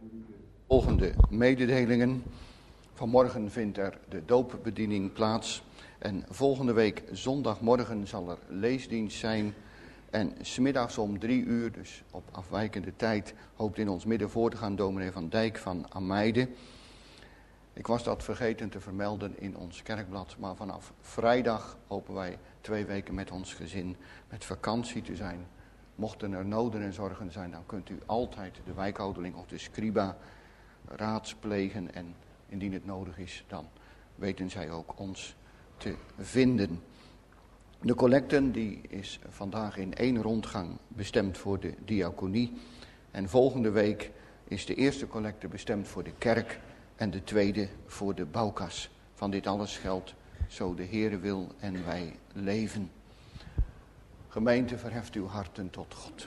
Volgende mededelingen. Vanmorgen vindt er de doopbediening plaats. En volgende week zondagmorgen zal er leesdienst zijn. En 's middags om 3 uur, dus op afwijkende tijd, hoopt in ons midden voor te gaan dominee Van Dijk van Ameide. Ik was dat vergeten te vermelden in ons kerkblad, maar vanaf vrijdag hopen wij 2 weken met ons gezin met vakantie te zijn. Mochten er noden en zorgen zijn, dan kunt u altijd de wijkouderling of de scriba raadplegen. En indien het nodig is, dan weten zij ook ons te vinden. De collecten die is vandaag in 1 rondgang bestemd voor de diaconie. En volgende week is de eerste collecte bestemd voor de kerk en de tweede voor de bouwkas. Van dit alles geldt, zo de Heere wil en wij leven. Gemeente, verheft uw harten tot God.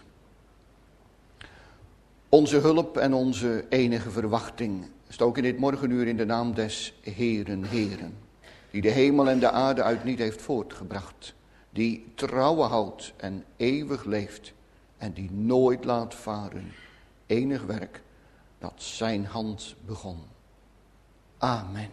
Onze hulp en onze enige verwachting is ook in dit morgenuur in de naam des Heeren, Heeren, die de hemel en de aarde uit niet heeft voortgebracht, die trouwe houdt en eeuwig leeft en die nooit laat varen enig werk dat zijn hand begon. Amen.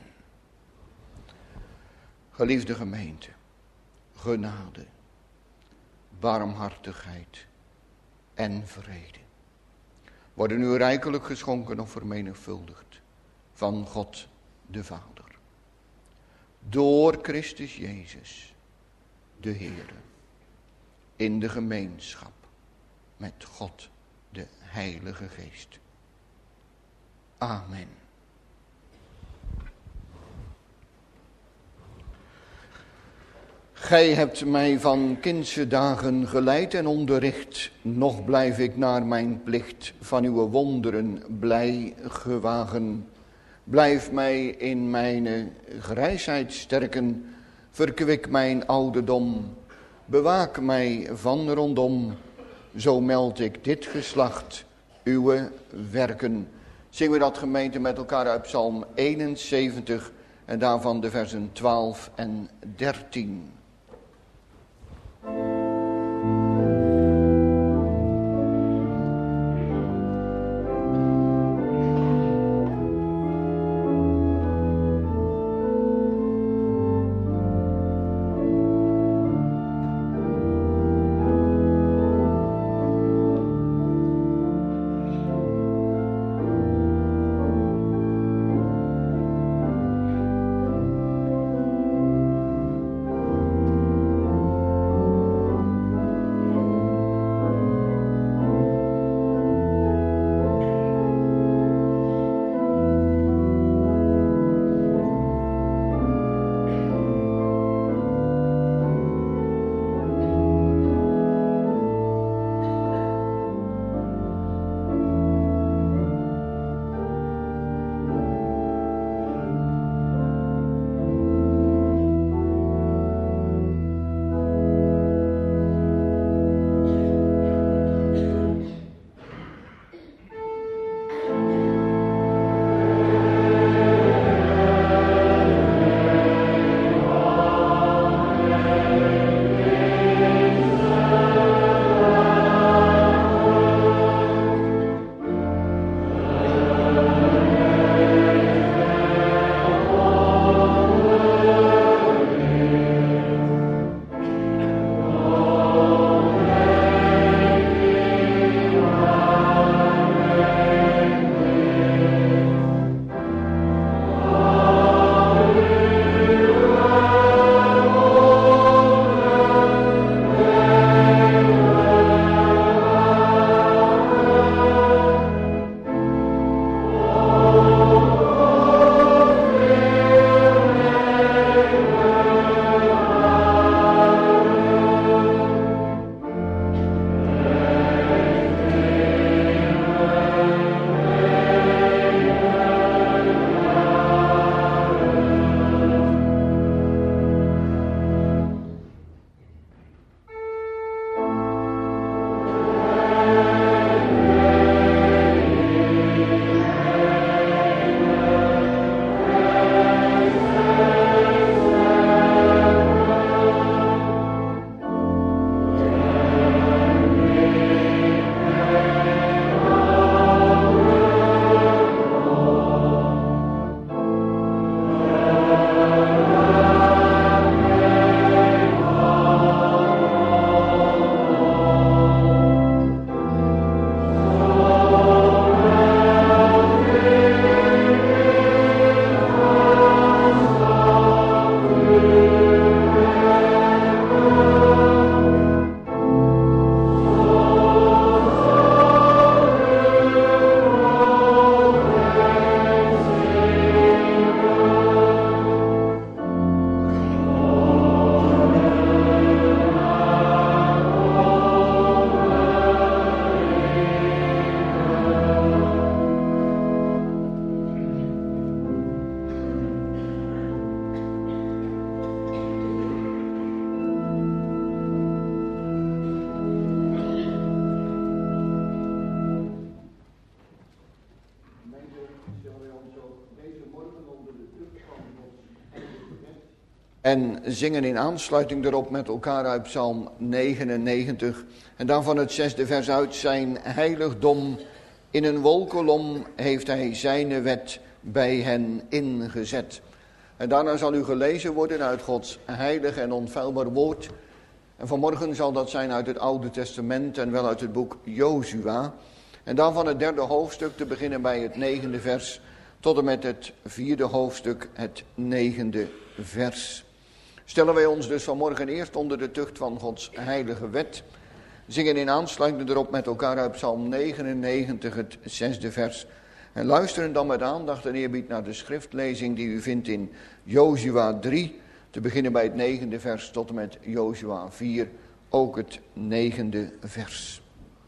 Geliefde gemeente, genade, barmhartigheid en vrede worden u rijkelijk geschonken of vermenigvuldigd van God de Vader. Door Christus Jezus, de Heere, in de gemeenschap met God de Heilige Geest. Amen. Gij hebt mij van kindse dagen geleid en onderricht, nog blijf ik naar mijn plicht van uw wonderen blij gewagen. Blijf mij in mijn grijsheid sterken, verkwik mijn ouderdom, bewaak mij van rondom, zo meld ik dit geslacht, uw werken. Zingen we dat gemeente met elkaar uit Psalm 71 en daarvan de versen 12 en 13. En zingen in aansluiting daarop met elkaar uit Psalm 99. En dan van het 6e vers uit: zijn heiligdom in een wolkolom heeft hij zijn wet bij hen ingezet. En daarna zal u gelezen worden uit Gods heilig en onfeilbaar woord. En vanmorgen zal dat zijn uit het Oude Testament en wel uit het boek Jozua. En dan van het 3e hoofdstuk te beginnen bij het 9e vers tot en met het 4e hoofdstuk, het 9e vers. Stellen wij ons dus vanmorgen eerst onder de tucht van Gods heilige wet. Zingen in aansluiting erop met elkaar uit Psalm 99, het 6e vers. En luisteren dan met aandacht en eerbied naar de schriftlezing die u vindt in Jozua 3. Te beginnen bij het 9e vers tot en met Jozua 4, ook het 9e vers.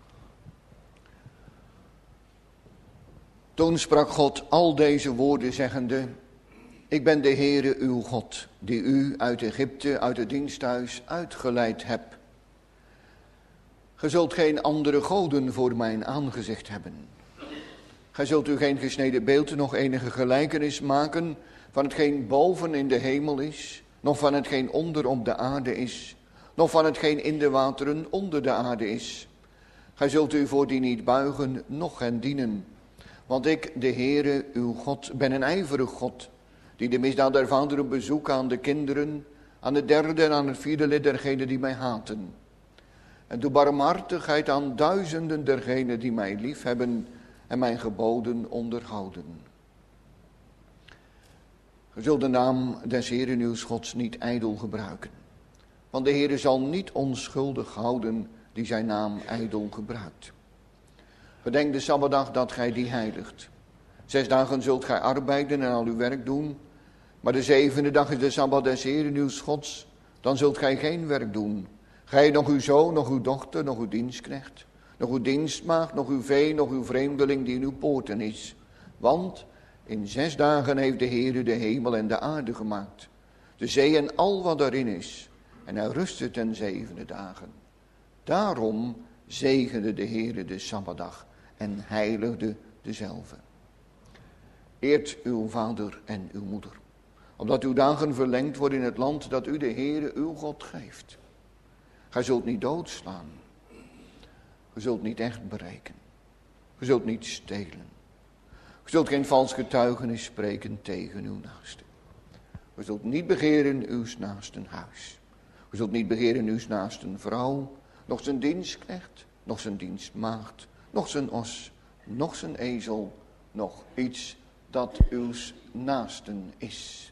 Toen sprak God al deze woorden zeggende: ik ben de Heere uw God, die u uit Egypte, uit het diensthuis uitgeleid heb. Gij zult geen andere goden voor mijn aangezicht hebben. Gij zult u geen gesneden beeld, nog enige gelijkenis maken van hetgeen boven in de hemel is, nog van hetgeen onder op de aarde is, nog van hetgeen in de wateren onder de aarde is. Gij zult u voor die niet buigen, noch hen dienen. Want ik, de Heere, uw God, ben een ijverig God, die de misdaad der vaderen bezoekt aan de kinderen, aan het 3e en aan het 4e lid dergenen die mij haten. En doe barmhartigheid aan duizenden dergenen die mij lief hebben en mijn geboden onderhouden. Ge zult de naam des Heeren uw Gods niet ijdel gebruiken. Want de Heere zal niet onschuldig houden die zijn naam ijdel gebruikt. Bedenk de Sabbatdag dat gij die heiligt. 6 dagen zult gij arbeiden en al uw werk doen. Maar de 7e dag is de Sabbat des Heeren uw Gods. Dan zult gij geen werk doen. Gij, nog uw zoon, nog uw dochter, nog uw dienstknecht, nog uw dienstmaagd, nog uw vee, nog uw vreemdeling die in uw poorten is. Want in 6 dagen heeft de Heere de hemel en de aarde gemaakt, de zee en al wat daarin is. En hij rustte ten 7e dagen. Daarom zegende de Heere de Sabbatdag en heiligde dezelve. Eert uw vader en uw moeder, opdat uw dagen verlengd worden in het land dat u de Heere uw God geeft. Gij zult niet doodslaan. Ge zult niet echt bereiken. Ge zult niet stelen. Ge zult geen vals getuigenis spreken tegen uw naaste. Ge zult niet begeren uw naasten huis. Ge zult niet begeren uw naasten vrouw, nog zijn dienstknecht, nog zijn dienstmaagd, nog zijn os, nog zijn ezel, nog iets dat uw naasten is.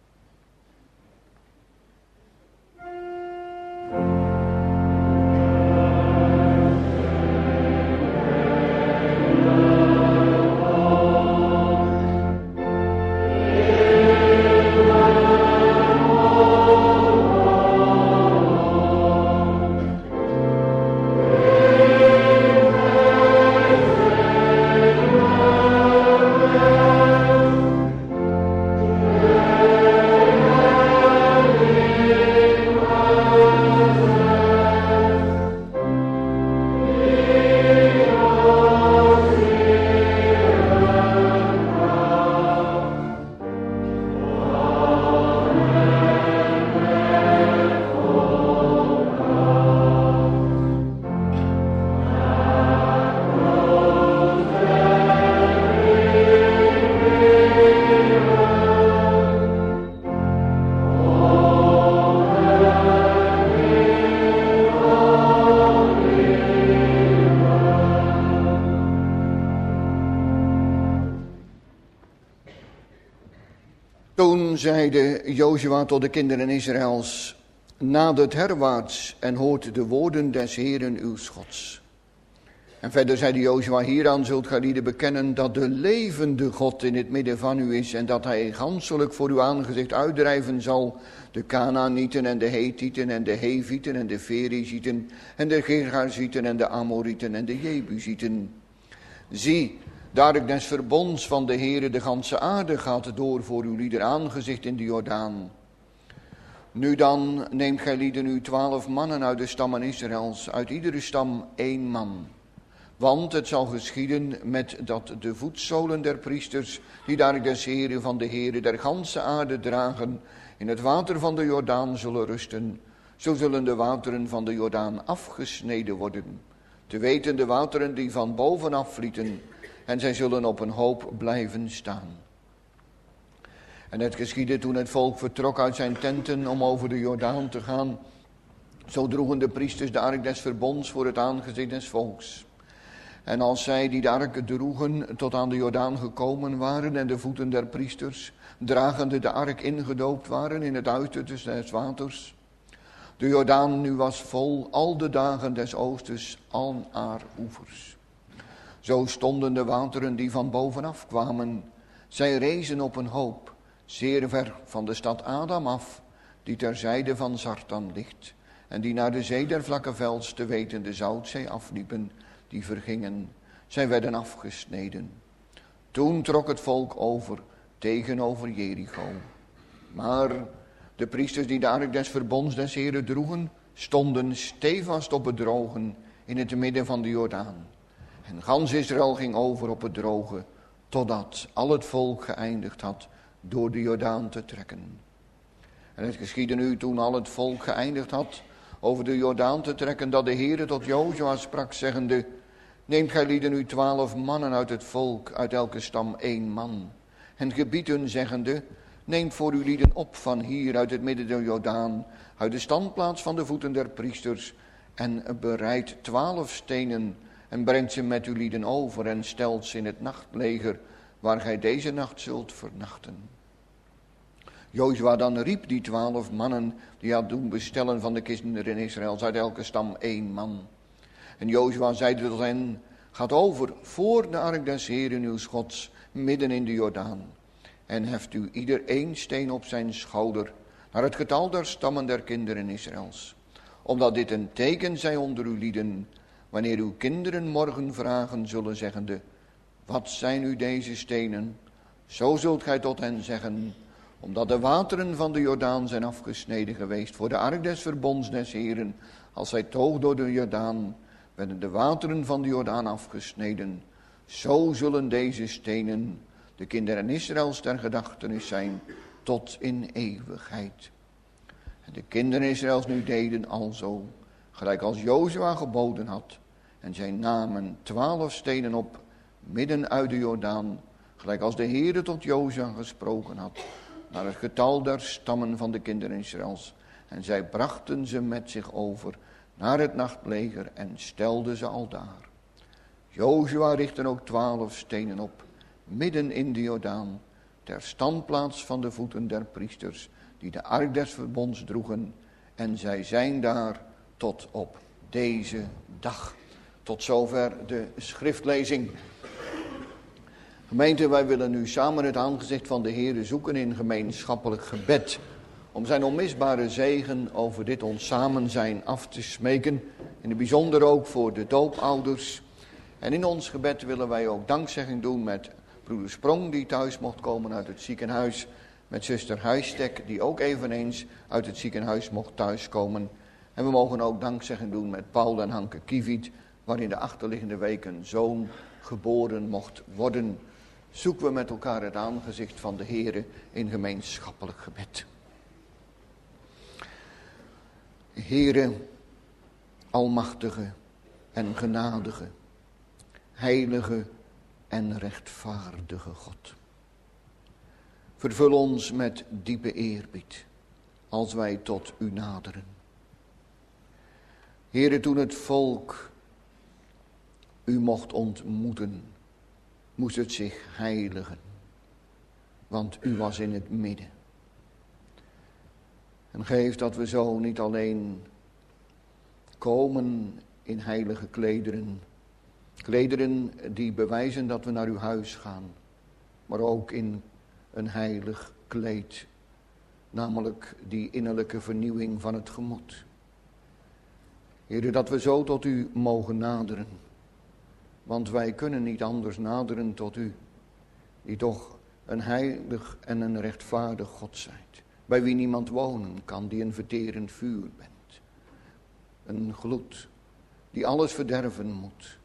Toen zeide Jozua tot de kinderen Israëls: nadert herwaarts en hoort de woorden des Heeren uw Gods. En verder zeide Jozua: hieraan zult gij lieden bekennen dat de levende God in het midden van u is en dat hij ganselijk voor uw aangezicht uitdrijven zal de Kanaanieten en de Hethieten en de Hevieten en de Ferizieten en de Gergazieten en de Amorieten en de Jebusieten. Zie, daar ik des verbonds van de Heere de ganse aarde gaat door voor uw lieder aangezicht in de Jordaan. Nu dan neemt gij lieden u 12 mannen uit de stammen Israëls, uit iedere stam 1 man. Want het zal geschieden met dat de voetzolen der priesters, die daar des Heren van de Heren der ganse aarde dragen, in het water van de Jordaan zullen rusten. Zo zullen de wateren van de Jordaan afgesneden worden, te weten de wateren die van bovenaf vlieten, en zij zullen op een hoop blijven staan. En het geschiedde toen het volk vertrok uit zijn tenten om over de Jordaan te gaan. Zo droegen de priesters de ark des verbonds voor het aangezicht des volks. En als zij die de ark droegen tot aan de Jordaan gekomen waren en de voeten der priesters, dragende de ark ingedoopt waren in het uiterste des waters. De Jordaan nu was vol al de dagen des oosters aan haar oevers. Zo stonden de wateren die van bovenaf kwamen. Zij rezen op een hoop, zeer ver van de stad Adam af, die ter zijde van Zartan ligt, en die naar de zee der vlakke vels, te weten de Zoutzee, afliepen, die vergingen. Zij werden afgesneden. Toen trok het volk over tegenover Jericho. Maar de priesters die de ark des verbonds des Heren droegen, stonden stevast op het drogen in het midden van de Jordaan. En gans Israël ging over op het droge, totdat al het volk geëindigd had door de Jordaan te trekken. En het geschiedde nu toen al het volk geëindigd had over de Jordaan te trekken, dat de Heere tot Jozua sprak, zeggende: neemt gij lieden nu 12 mannen uit het volk, uit elke stam 1 man. En gebiedt hun, zeggende: neemt voor uw lieden op van hier uit het midden der Jordaan, uit de standplaats van de voeten der priesters, en bereidt 12 stenen, en brengt ze met uw lieden over, en stelt ze in het nachtleger, waar gij deze nacht zult vernachten. Jozua dan riep die 12 mannen, die had doen bestellen van de kinderen Israëls, uit elke stam 1 man. En Jozua zeide tot hen: gaat over voor de ark des Heeren uw Gods, midden in de Jordaan. En heft u ieder 1 steen op zijn schouder, naar het getal der stammen der kinderen Israëls. Opdat dit een teken zij onder uw lieden, wanneer uw kinderen morgen vragen zullen, zeggende: wat zijn u deze stenen? Zo zult gij tot hen zeggen: omdat de wateren van de Jordaan zijn afgesneden geweest voor de ark des verbonds des Heren, als zij toog door de Jordaan, werden de wateren van de Jordaan afgesneden. Zo zullen deze stenen de kinderen Israëls ter gedachtenis zijn tot in eeuwigheid. En de kinderen Israëls nu deden alzo, gelijk als Jozua geboden had. En zij namen 12 stenen op, midden uit de Jordaan, gelijk als de Heere tot Jozua gesproken had, naar het getal der stammen van de kinderen Israëls. En zij brachten ze met zich over naar het nachtleger en stelden ze aldaar. Jozua richtte ook 12 stenen op, midden in de Jordaan, ter standplaats van de voeten der priesters, die de ark des verbonds droegen. En zij zijn daar tot op deze dag. Tot zover de schriftlezing. Gemeente, wij willen nu samen het aangezicht van de Heere zoeken in gemeenschappelijk gebed, om zijn onmisbare zegen over dit ons samen zijn af te smeken. In het bijzonder ook voor de doopouders. En in ons gebed willen wij ook dankzegging doen met broeder Sprong, die thuis mocht komen uit het ziekenhuis. Met zuster Huistek, die ook eveneens uit het ziekenhuis mocht thuiskomen. En we mogen ook dankzegging doen met Paul en Hanke Kieviet, waarin de achterliggende week een zoon geboren mocht worden. Zoeken we met elkaar het aangezicht van de Heere in gemeenschappelijk gebed. Heere, almachtige en genadige, heilige en rechtvaardige God. Vervul ons met diepe eerbied als wij tot u naderen. Heere, toen het volk u mocht ontmoeten, moest het zich heiligen, want u was in het midden. En geef dat we zo niet alleen komen in heilige klederen, klederen die bewijzen dat we naar uw huis gaan, maar ook in een heilig kleed, namelijk die innerlijke vernieuwing van het gemoed. Heere, dat we zo tot u mogen naderen, want wij kunnen niet anders naderen tot u, die toch een heilig en een rechtvaardig God zijt, bij wie niemand wonen kan, die een verterend vuur bent. Een gloed die alles verderven moet,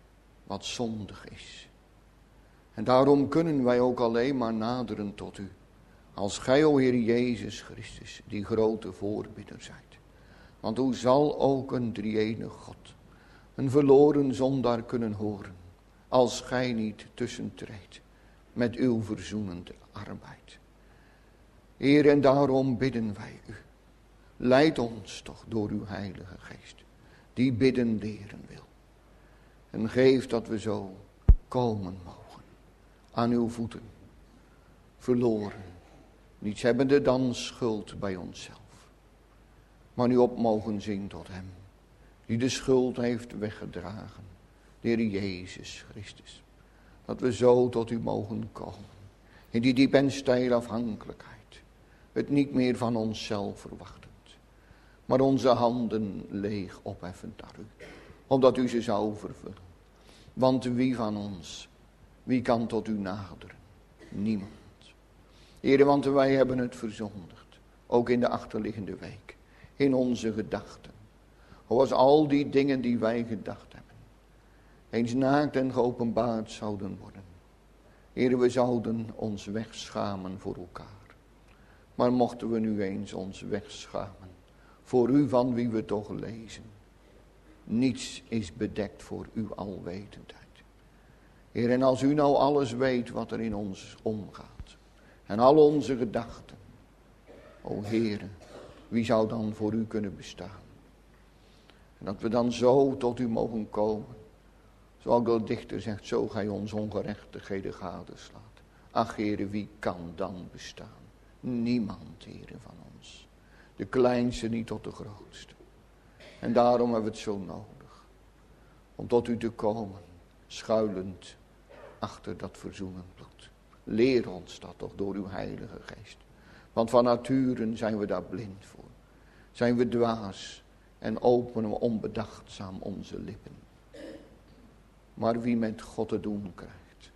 wat zondig is. En daarom kunnen wij ook alleen maar naderen tot u. Als gij, o Heer Jezus Christus, die grote voorbidder zijt. Want hoe zal ook een drie-enige God een verloren zondaar kunnen horen, als gij niet tussentreedt met uw verzoenende arbeid. Heer, en daarom bidden wij u. Leid ons toch door uw Heilige Geest, die bidden leren wil. En geef dat we zo komen mogen aan uw voeten, verloren, niets hebbende dan schuld bij onszelf. Maar nu op mogen zien tot hem, die de schuld heeft weggedragen, de Heer Jezus Christus. Dat we zo tot u mogen komen, in die diep en steile afhankelijkheid. Het niet meer van onszelf verwachtend, maar onze handen leeg opheffend naar u, omdat u ze zou vervullen. Want wie van ons, wie kan tot u naderen? Niemand. Heere, want wij hebben het verzondigd, ook in de achterliggende week, in onze gedachten. Als al die dingen die wij gedacht hebben, eens naakt en geopenbaard zouden worden. Heere, we zouden ons wegschamen voor elkaar. Maar mochten we nu eens ons wegschamen voor u van wie we toch lezen. Niets is bedekt voor uw alwetendheid. Heer, en als u nou alles weet wat er in ons omgaat. En al onze gedachten. O Heere, wie zou dan voor u kunnen bestaan? En dat we dan zo tot u mogen komen. Zoals de dichter zegt, zo gij ons ongerechtigheden gadeslaat. Ach Heere, wie kan dan bestaan? Niemand, Heere, van ons. De kleinste niet tot de grootste. En daarom hebben we het zo nodig. Om tot u te komen, schuilend achter dat verzoenend bloed. Leer ons dat toch door uw Heilige Geest. Want van nature zijn we daar blind voor. Zijn we dwaas en openen we onbedachtzaam onze lippen. Maar wie met God te doen krijgt.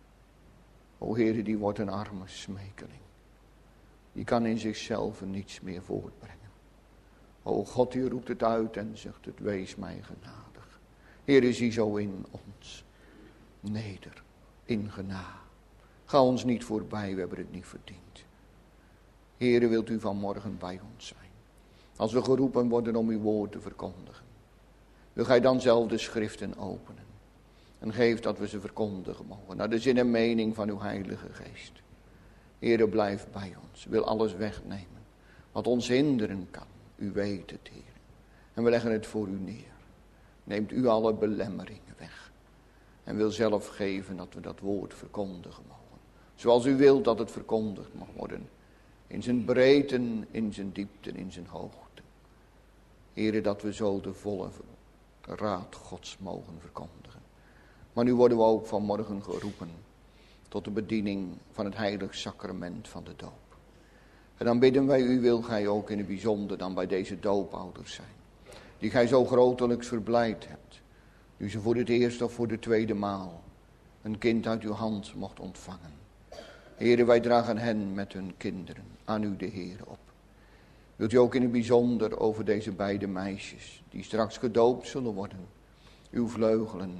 O Heere, die wordt een arme smekeling. Die kan in zichzelf niets meer voortbrengen. O God, die roept het uit en zegt het, wees mij genadig. Heere, zie zo in ons. Neder, in genade. Ga ons niet voorbij, we hebben het niet verdiend. Heere, wilt u vanmorgen bij ons zijn. Als we geroepen worden om uw woord te verkondigen. Wil gij dan zelf de schriften openen. En geef dat we ze verkondigen mogen. Naar de zin en mening van uw Heilige Geest. Heere, blijf bij ons. Wil alles wegnemen. Wat ons hinderen kan. U weet het, Heer. En we leggen het voor u neer. Neemt u alle belemmeringen weg. En wil zelf geven dat we dat woord verkondigen mogen. Zoals u wilt dat het verkondigd mag worden. In zijn breedte, in zijn diepte, in zijn hoogte. Heere, dat we zo de volle raad Gods mogen verkondigen. Maar nu worden we ook vanmorgen geroepen tot de bediening van het heilig sacrament van de doop. En dan bidden wij u, wil gij ook in het bijzonder dan bij deze doopouders zijn. Die gij zo grotelijks verblijd hebt. Nu ze voor het eerst of voor de tweede maal een kind uit uw hand mocht ontvangen. Heere, wij dragen hen met hun kinderen aan u de Heer op. Wilt u ook in het bijzonder over deze beide meisjes, die straks gedoopt zullen worden, uw vleugelen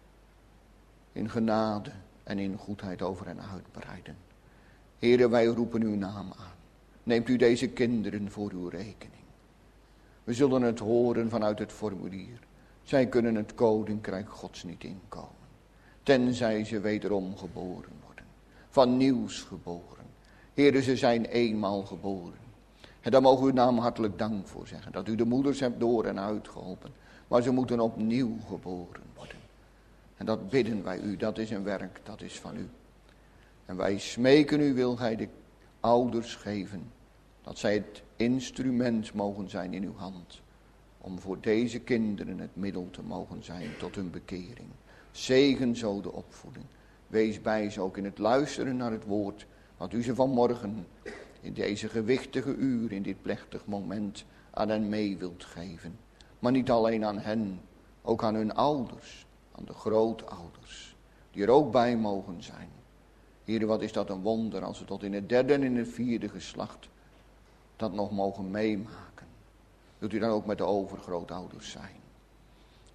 in genade en in goedheid over hen uitbreiden. Heere, wij roepen uw naam aan. Neemt u deze kinderen voor uw rekening. We zullen het horen vanuit het formulier. Zij kunnen het koninkrijk Gods niet inkomen. Tenzij ze wederom geboren worden. Van nieuws geboren. Heere, ze zijn eenmaal geboren. En daar mogen we uw naam hartelijk dank voor zeggen. Dat u de moeders hebt door en uitgeholpen. Maar ze moeten opnieuw geboren worden. En dat bidden wij u. Dat is een werk, dat is van u. En wij smeken u, wil gij de ouders geven. Dat zij het instrument mogen zijn in uw hand. Om voor deze kinderen het middel te mogen zijn tot hun bekering. Zegen zo de opvoeding. Wees bij ze ook in het luisteren naar het woord. Wat u ze vanmorgen in deze gewichtige uur, in dit plechtig moment aan hen mee wilt geven. Maar niet alleen aan hen, ook aan hun ouders, aan de grootouders. Die er ook bij mogen zijn. Heer, wat is dat een wonder als we tot in het derde en in het vierde geslacht dat nog mogen meemaken. Wilt u dan ook met de overgrootouders zijn.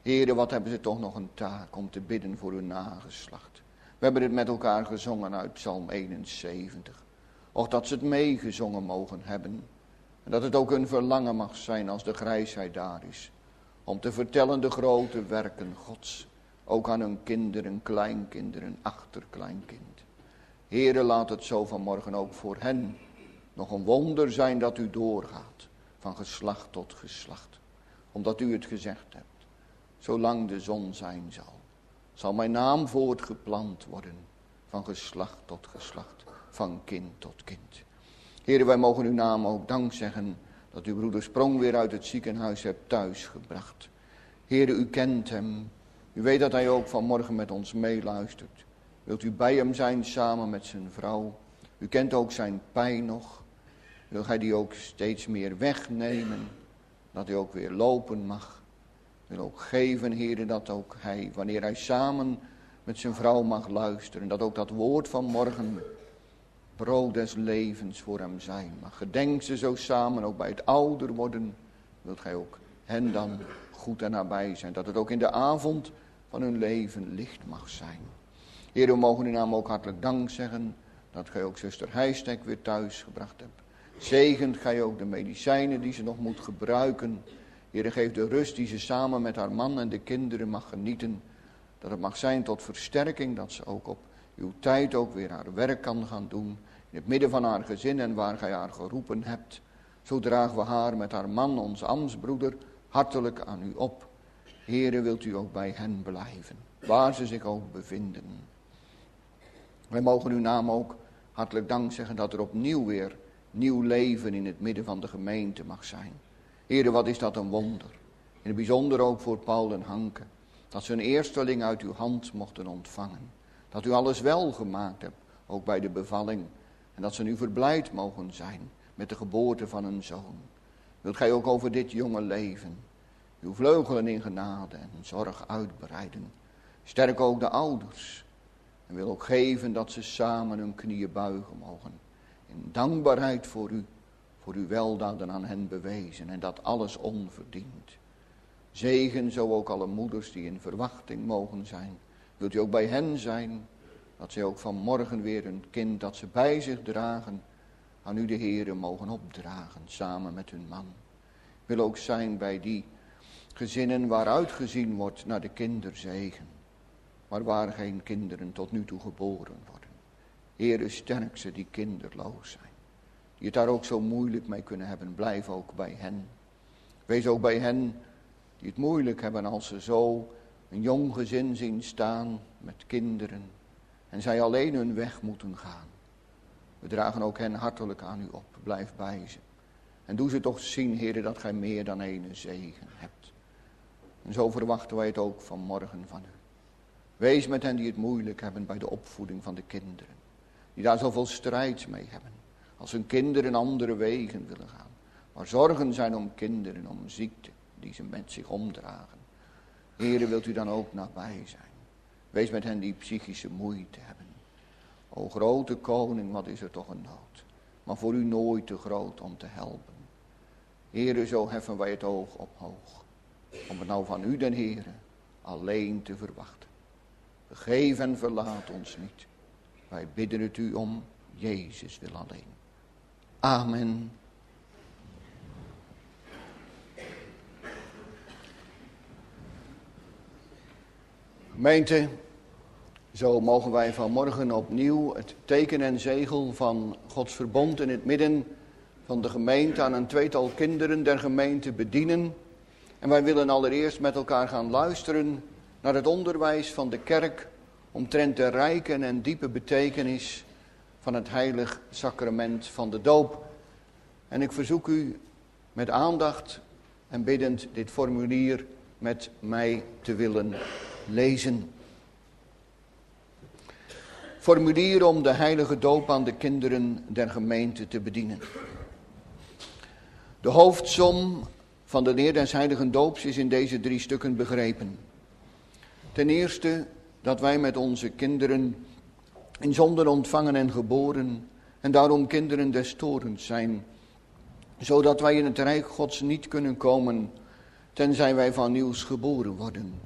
Heere, wat hebben ze toch nog een taak om te bidden voor hun nageslacht. We hebben het met elkaar gezongen uit Psalm 71. Och, dat ze het meegezongen mogen hebben. En dat het ook een verlangen mag zijn als de grijsheid daar is. Om te vertellen de grote werken Gods. Ook aan hun kinderen, kleinkinderen, achterkleinkind. Heere, laat het zo vanmorgen ook voor hen nog een wonder zijn dat u doorgaat. Van geslacht tot geslacht. Omdat u het gezegd hebt. Zolang de zon zijn zal mijn naam voortgeplant worden. Van geslacht tot geslacht. Van kind tot kind. Heere, wij mogen uw naam ook dank zeggen dat uw broeder Sprong weer uit het ziekenhuis hebt thuisgebracht. Heere, u kent hem. U weet dat hij ook vanmorgen met ons meeluistert. Wilt u bij hem zijn samen met zijn vrouw? U kent ook zijn pijn nog. Wil gij die ook steeds meer wegnemen? Dat hij ook weer lopen mag. Wil ook geven, Heere, dat ook hij, wanneer hij samen met zijn vrouw mag luisteren, dat ook dat woord van morgen brood des levens voor hem zijn mag. Gedenk ze zo samen, ook bij het ouder worden, wilt gij ook hen dan goed en nabij zijn. Dat het ook in de avond van hun leven licht mag zijn. Heer, we mogen uw naam ook hartelijk dank zeggen, dat gij ook zuster Heijstek weer thuis gebracht hebt. Zegent gij ook de medicijnen die ze nog moet gebruiken. Heer, geef de rust die ze samen met haar man en de kinderen mag genieten. Dat het mag zijn tot versterking, dat ze ook op uw tijd ook weer haar werk kan gaan doen. In het midden van haar gezin en waar gij haar geroepen hebt. Zo dragen we haar met haar man, onze ambtsbroeder, hartelijk aan u op. Heere, wilt u ook bij hen blijven, waar ze zich ook bevinden. Wij mogen uw naam ook hartelijk dank zeggen dat er opnieuw weer nieuw leven in het midden van de gemeente mag zijn. Heere, wat is dat een wonder. In het bijzonder ook voor Paul en Hanke. Dat ze een eersteling uit uw hand mochten ontvangen. Dat u alles wel gemaakt hebt, ook bij de bevalling. En dat ze nu verblijd mogen zijn met de geboorte van een zoon. Wilt gij ook over dit jonge leven uw vleugelen in genade en zorg uitbreiden. Sterk ook de ouders. En wil ook geven dat ze samen hun knieën buigen mogen. In dankbaarheid voor uw weldaden aan hen bewezen. En dat alles onverdiend. Zegen zo ook alle moeders die in verwachting mogen zijn. Wilt u ook bij hen zijn, dat zij ook vanmorgen weer een kind dat ze bij zich dragen, aan u de Heere mogen opdragen, samen met hun man. Wil ook zijn bij die gezinnen waaruit gezien wordt naar de kinderzegen, maar waar geen kinderen tot nu toe geboren worden. Heere, sterk ze die kinderloos zijn, die het daar ook zo moeilijk mee kunnen hebben, blijf ook bij hen. Wees ook bij hen die het moeilijk hebben als ze zo een jong gezin zien staan met kinderen en zij alleen hun weg moeten gaan. We dragen ook hen hartelijk aan u op, blijf bij ze. En doe ze toch zien, Heere, dat gij meer dan ene zegen hebt. En zo verwachten wij het ook vanmorgen van u. Wees met hen die het moeilijk hebben bij de opvoeding van de kinderen. Die daar zoveel strijd mee hebben. Als hun kinderen andere wegen willen gaan. Maar zorgen zijn om kinderen, om ziekte die ze met zich omdragen. Heere, wilt u dan ook nabij zijn. Wees met hen die psychische moeite hebben. O grote koning, wat is er toch een nood. Maar voor u nooit te groot om te helpen. Heere, zo heffen wij het oog op hoog. Om het nou van u, den Heere, alleen te verwachten. Vergeef en verlaat ons niet. Wij bidden het u om Jezus wil alleen. Amen. Gemeente, zo mogen wij vanmorgen opnieuw het teken en zegel van Gods verbond in het midden van de gemeente aan een tweetal kinderen der gemeente bedienen. En wij willen allereerst met elkaar gaan luisteren naar het onderwijs van de kerk omtrent de rijke en diepe betekenis van het heilig sacrament van de doop. En ik verzoek u met aandacht en biddend dit formulier met mij te willen lezen. Formulier om de heilige doop aan de kinderen der gemeente te bedienen. De hoofdsom van de leer des heiligen doops is in deze 3 stukken begrepen. Ten eerste dat wij met onze kinderen in zonde ontvangen en geboren en daarom kinderen des torens zijn, zodat wij in het rijk Gods niet kunnen komen tenzij wij van nieuws geboren worden.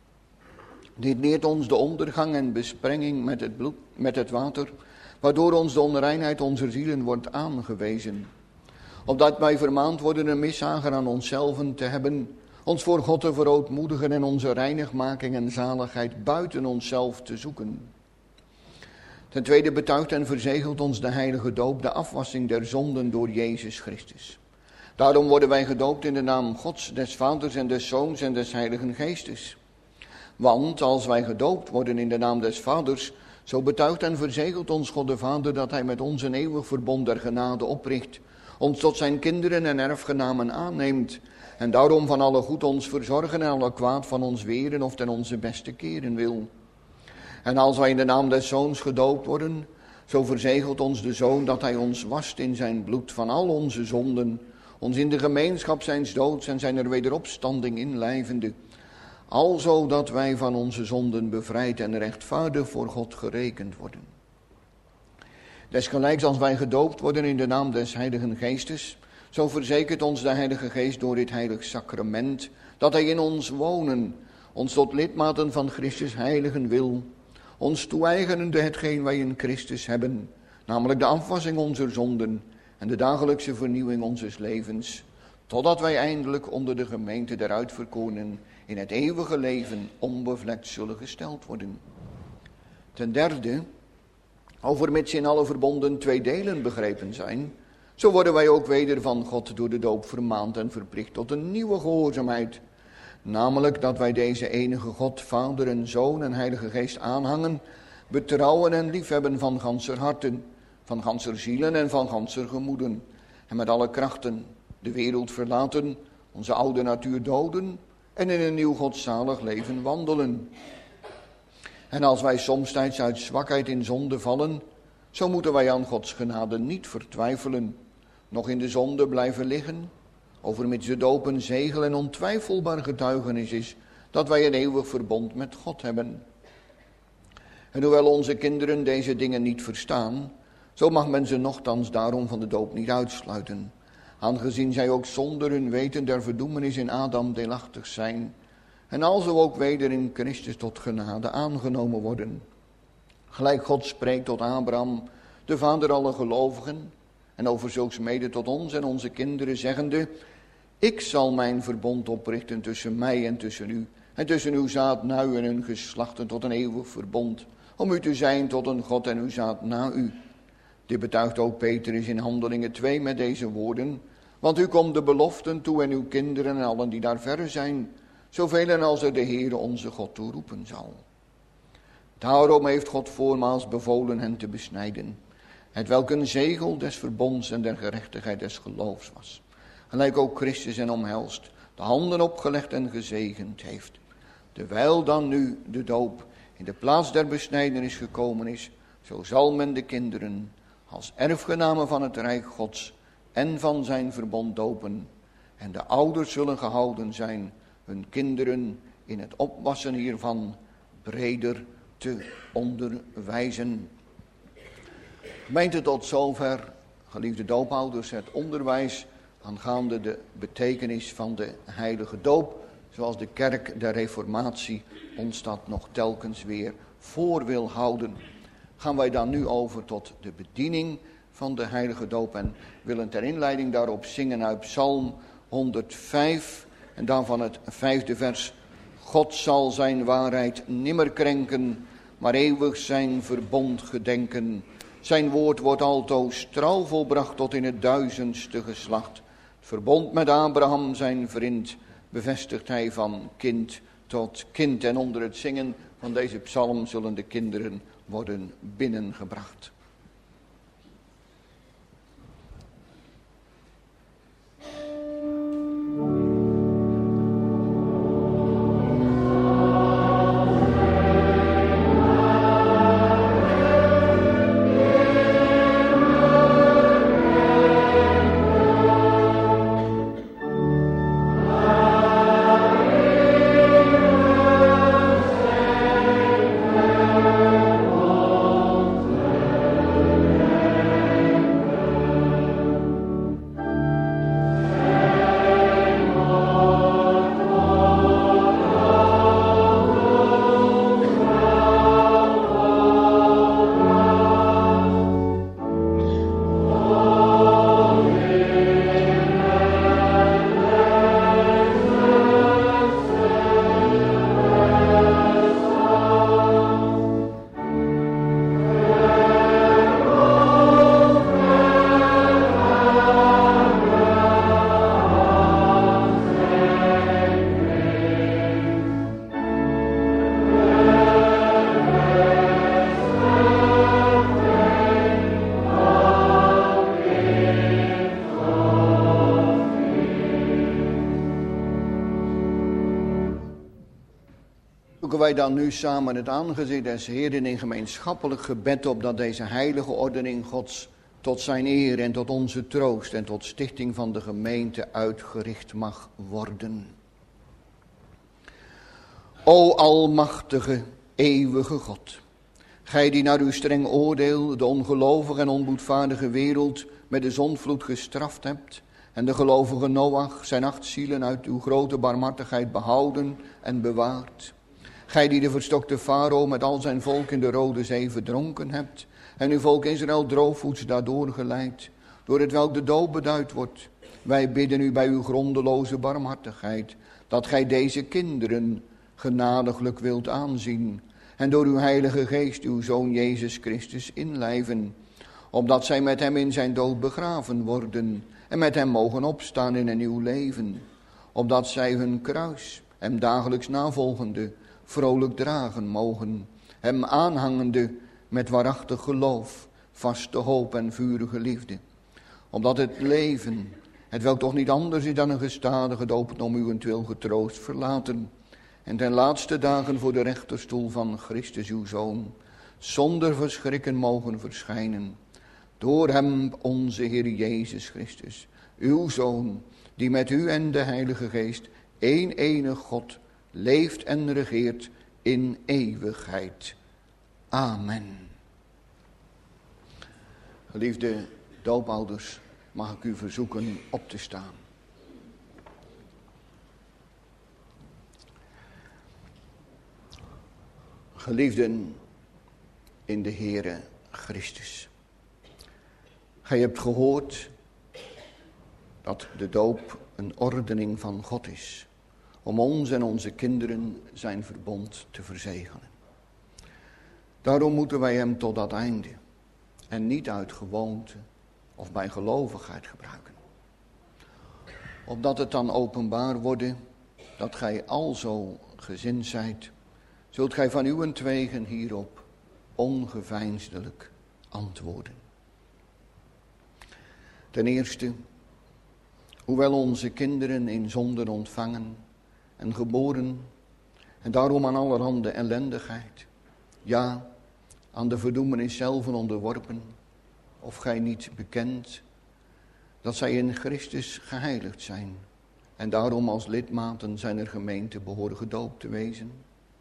Dit leert ons de ondergang en besprenging met het bloed, met het water, waardoor ons de onreinheid onze zielen wordt aangewezen. Opdat wij vermaand worden een mishagen aan onszelf te hebben, ons voor God te verootmoedigen en onze reinigmaking en zaligheid buiten onszelf te zoeken. Ten tweede betuigt en verzegelt ons de heilige doop de afwassing der zonden door Jezus Christus. Daarom worden wij gedoopt in de naam Gods, des Vaders en des Zoons en des Heiligen Geestes. Want als wij gedoopt worden in de naam des Vaders, zo betuigt en verzegelt ons God de Vader dat hij met ons een eeuwig verbond der genade opricht, ons tot zijn kinderen en erfgenamen aanneemt, en daarom van alle goed ons verzorgen en alle kwaad van ons weren of ten onze beste keren wil. En als wij in de naam des Zoons gedoopt worden, zo verzegelt ons de Zoon dat hij ons wast in zijn bloed van al onze zonden, ons in de gemeenschap zijns doods en zijn wederopstanding inlijvende, alzo dat wij van onze zonden bevrijd en rechtvaardig voor God gerekend worden. Desgelijks als wij gedoopt worden in de naam des Heiligen Geestes, zo verzekert ons de Heilige Geest door dit heilig sacrament, dat hij in ons wonen, ons tot lidmaten van Christus heiligen wil, ons toe-eigenende hetgeen wij in Christus hebben, namelijk de afwassing onze zonden en de dagelijkse vernieuwing onzes levens, totdat wij eindelijk onder de gemeente der uitverkorenen in het eeuwige leven onbevlekt zullen gesteld worden. Ten derde, overmits in alle verbonden twee delen begrepen zijn, zo worden wij ook weder van God door de doop vermaand en verplicht tot een nieuwe gehoorzaamheid. Namelijk dat wij deze enige God, Vader en Zoon en Heilige Geest aanhangen, betrouwen en liefhebben van ganser harten, van ganser zielen en van ganser gemoeden. En met alle krachten de wereld verlaten, onze oude natuur doden en in een nieuw godzalig leven wandelen. En als wij somtijds uit zwakheid in zonde vallen, zo moeten wij aan Gods genade niet vertwijfelen, nog in de zonde blijven liggen, overmits de doop een zegel en ontwijfelbaar getuigenis is dat wij een eeuwig verbond met God hebben. En hoewel onze kinderen deze dingen niet verstaan, zo mag men ze nochtans daarom van de doop niet uitsluiten, aangezien zij ook zonder hun weten der verdoemenis in Adam deelachtig zijn, en alzo ook weder in Christus tot genade aangenomen worden. Gelijk God spreekt tot Abraham, de vader aller gelovigen, en over zulks mede tot ons en onze kinderen, zeggende: ik zal mijn verbond oprichten tussen mij en tussen u, en tussen uw zaad na u en hun geslachten tot een eeuwig verbond, om u te zijn tot een God en uw zaad na u. Dit betuigt ook Petrus in Handelingen 2 met deze woorden: want u komt de beloften toe en uw kinderen en allen die daar verre zijn, zoveel en als er de Heere onze God toe roepen zal. Daarom heeft God voormaals bevolen hen te besnijden, hetwelk een zegel des verbonds en der gerechtigheid des geloofs was. Gelijk ook Christus hen omhelst, de handen opgelegd en gezegend heeft. Terwijl dan nu de doop in de plaats der besnijdenis gekomen is, zo zal men de kinderen als erfgenamen van het Rijk Gods en van zijn verbond dopen. En de ouders zullen gehouden zijn hun kinderen in het opwassen hiervan breder te onderwijzen. Gemeente, tot zover, geliefde doopouders, het onderwijs aangaande de betekenis van de heilige doop, zoals de kerk der reformatie ons dat nog telkens weer voor wil houden. Gaan wij dan nu over tot de bediening van de heilige doop en willen ter inleiding daarop zingen uit Psalm 105 en dan van het 5e vers: God zal zijn waarheid nimmer krenken, maar eeuwig zijn verbond gedenken. Zijn woord wordt altoos trouw volbracht tot in het 1000ste geslacht. Het verbond met Abraham zijn vriend bevestigt hij van kind tot kind. En onder het zingen van deze psalm zullen de kinderen worden binnengebracht. wij dan nu samen het aangezicht des Heeren in gemeenschappelijk gebed op dat deze heilige ordening Gods tot zijn eer en tot onze troost en tot stichting van de gemeente uitgericht mag worden. O almachtige, eeuwige God, gij die naar uw streng oordeel de ongelovige en onboedvaardige wereld met de zondvloed gestraft hebt en de gelovige Noach zijn 8 zielen uit uw grote barmhartigheid behouden en bewaard. Gij die de verstokte farao met al zijn volk in de Rode Zee verdronken hebt en uw volk Israël droogvoets daardoor geleid, door het welk de dood beduid wordt. Wij bidden u bij uw grondeloze barmhartigheid dat gij deze kinderen genadiglijk wilt aanzien en door uw heilige geest uw Zoon Jezus Christus inlijven, opdat zij met hem in zijn dood begraven worden en met hem mogen opstaan in een nieuw leven, opdat zij hun kruis, hem dagelijks navolgende, vrolijk dragen mogen, hem aanhangende met waarachtig geloof, vaste hoop en vurige liefde, opdat het leven, hetwelk toch niet anders is dan een gestadige dood om uwentwil getroost verlaten, en ten laatste dagen voor de rechterstoel van Christus uw Zoon, zonder verschrikken mogen verschijnen, door hem onze Heer Jezus Christus, uw Zoon, die met u en de Heilige Geest, één enig God, leeft en regeert in eeuwigheid. Amen. Geliefde doopouders, mag ik u verzoeken op te staan. Geliefden in de Heere Christus. Gij hebt gehoord dat de doop een ordening van God is, om ons en onze kinderen zijn verbond te verzegelen. Daarom moeten wij hem tot dat einde en niet uit gewoonte of bij gelovigheid gebruiken. Opdat het dan openbaar worden dat gij alzo gezind zijt, zult gij van uwentwegen hierop ongeveinsdelijk antwoorden. Ten eerste, hoewel onze kinderen in zonden ontvangen en geboren en daarom aan allerhande ellendigheid, ja, aan de verdoemenis zelf onderworpen, of gij niet bekent dat zij in Christus geheiligd zijn en daarom als lidmaten zijner gemeente behoren gedoopt te wezen.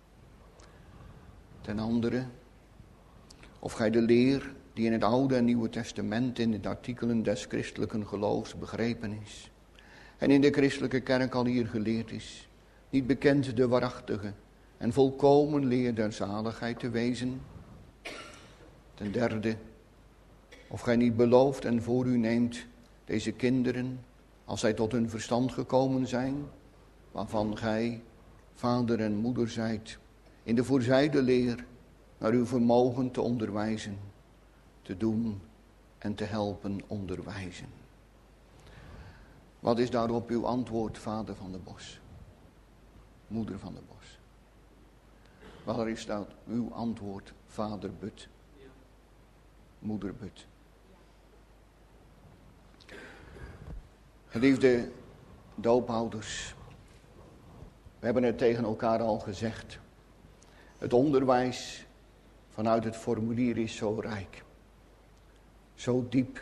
Ten andere, of gij de leer die in het Oude en Nieuwe Testament in de artikelen des christelijke geloofs begrepen is en in de christelijke kerk al hier geleerd is, niet bekend de waarachtige en volkomen leer der zaligheid te wezen. Ten derde, of gij niet belooft en voor u neemt deze kinderen, als zij tot hun verstand gekomen zijn, waarvan gij vader en moeder zijt, in de voorzijde leer naar uw vermogen te onderwijzen, te doen en te helpen onderwijzen. Wat is daarop uw antwoord, vader van de Bos? Moeder van de Bos? Wat is dat uw antwoord, vader But? Moeder But? Geliefde doophouders, we hebben het tegen elkaar al gezegd. Het onderwijs vanuit het formulier is zo rijk, zo diep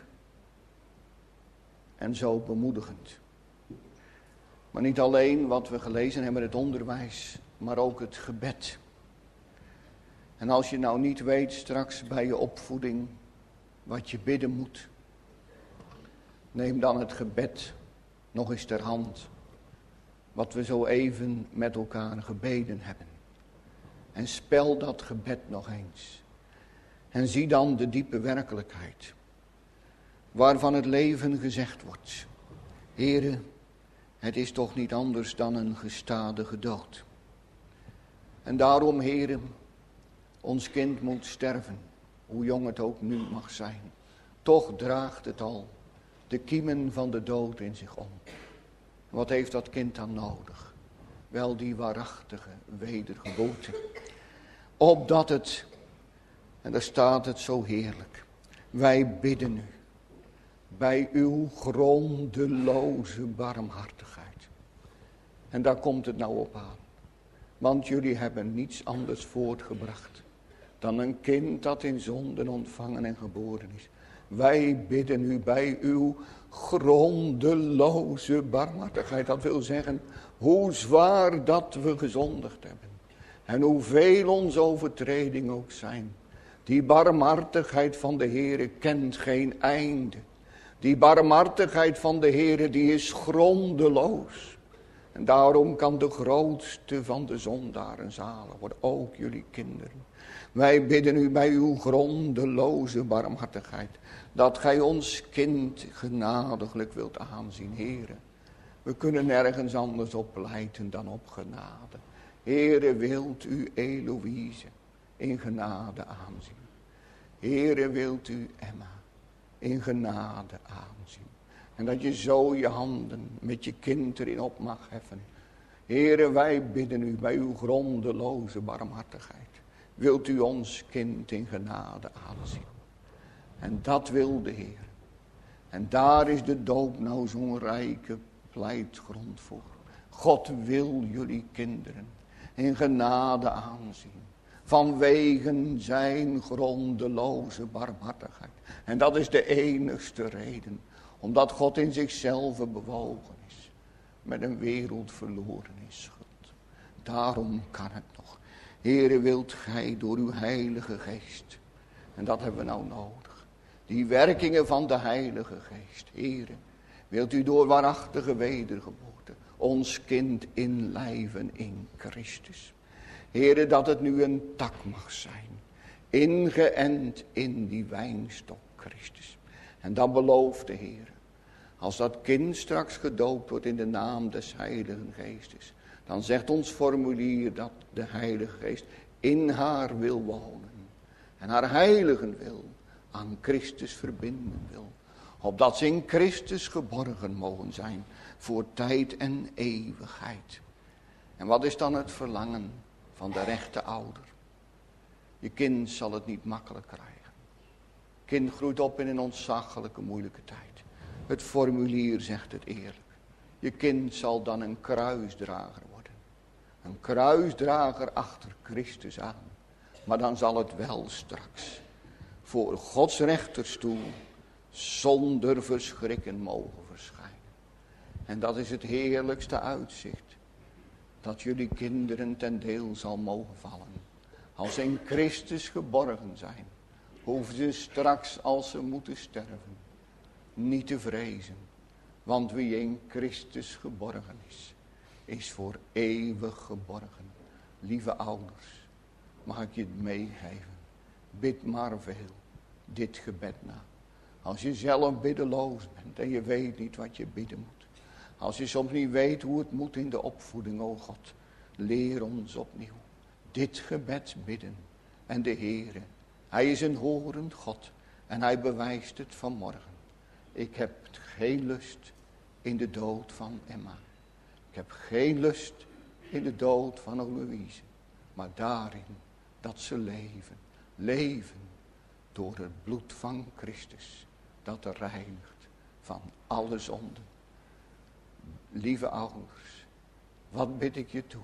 en zo bemoedigend. Maar niet alleen wat we gelezen hebben, het onderwijs, maar ook het gebed. En als je nou niet weet straks bij je opvoeding wat je bidden moet, neem dan het gebed nog eens ter hand, wat we zo even met elkaar gebeden hebben. En spel dat gebed nog eens. En zie dan de diepe werkelijkheid, waarvan het leven gezegd wordt: Heere, het is toch niet anders dan een gestadige dood. En daarom, Heere, ons kind moet sterven, hoe jong het ook nu mag zijn. Toch draagt het al de kiemen van de dood in zich om. Wat heeft dat kind dan nodig? Wel die waarachtige wedergeboorte. Opdat het, en daar staat het zo heerlijk, wij bidden u bij uw grondeloze barmhartigheid. En daar komt het nou op aan. Want jullie hebben niets anders voortgebracht dan een kind dat in zonden ontvangen en geboren is. Wij bidden u bij uw grondeloze barmhartigheid. Dat wil zeggen, hoe zwaar dat we gezondigd hebben. En hoeveel onze overtredingen ook zijn. Die barmhartigheid van de Heere kent geen einde. Die barmhartigheid van de Heere die is grondeloos. En daarom kan de grootste van de zondaren zalig worden. Ook jullie kinderen. Wij bidden u bij uw grondeloze barmhartigheid. Dat gij ons kind genadiglijk wilt aanzien, Heere. We kunnen nergens anders op pleiten dan op genade. Heere, wilt u Eloïse in genade aanzien. Heere, wilt u Emma in genade aanzien. En dat je zo je handen met je kind erin op mag heffen. Heere, wij bidden u bij uw grondeloze barmhartigheid. Wilt u ons kind in genade aanzien. En dat wil de Heer. En daar is de doop nou zo'n rijke pleitgrond voor. God wil jullie kinderen in genade aanzien. Vanwege zijn grondeloze barmhartigheid. En dat is de enigste reden. Omdat God in zichzelf bewogen is. Met een wereld verloren is. God. Daarom kan het nog. Heere, wilt gij door uw heilige geest. En dat hebben we nou nodig. Die werkingen van de heilige geest. Heere, wilt u door waarachtige wedergeboorte ons kind inlijven in Christus. Heere, dat het nu een tak mag zijn. Ingeënt in die wijnstok Christus. En dat belooft de Heer. Als dat kind straks gedoopt wordt in de naam des Heiligen Geestes. Dan zegt ons formulier dat de Heilige Geest in haar wil wonen. En haar heiligen wil aan Christus verbinden wil. Opdat ze in Christus geborgen mogen zijn voor tijd en eeuwigheid. En wat is dan het verlangen van de rechte ouder? Je kind zal het niet makkelijk krijgen. Kind groeit op in een ontzaglijke moeilijke tijd. Het formulier zegt het eerlijk. Je kind zal dan een kruisdrager worden. Een kruisdrager achter Christus aan. Maar dan zal het wel straks voor Gods rechterstoel zonder verschrikken mogen verschijnen. En dat is het heerlijkste uitzicht. Dat jullie kinderen ten deel zal mogen vallen. Als ze in Christus geborgen zijn. Hoeven ze straks als ze moeten sterven. Niet te vrezen. Want wie in Christus geborgen is voor eeuwig geborgen. Lieve ouders, mag ik je het meegeven. Bid maar veel dit gebed na. Als je zelf biddeloos bent en je weet niet wat je bidden moet. Als je soms niet weet hoe het moet in de opvoeding, o God. Leer ons opnieuw dit gebed bidden. En de Heere, hij is een horend God. En hij bewijst het vanmorgen. Ik heb geen lust in de dood van Emma. Ik heb geen lust in de dood van Eloïse. Maar daarin dat ze leven. Leven door het bloed van Christus. Dat er reinigt van alle zonden. Lieve ouders, wat bid ik je toe?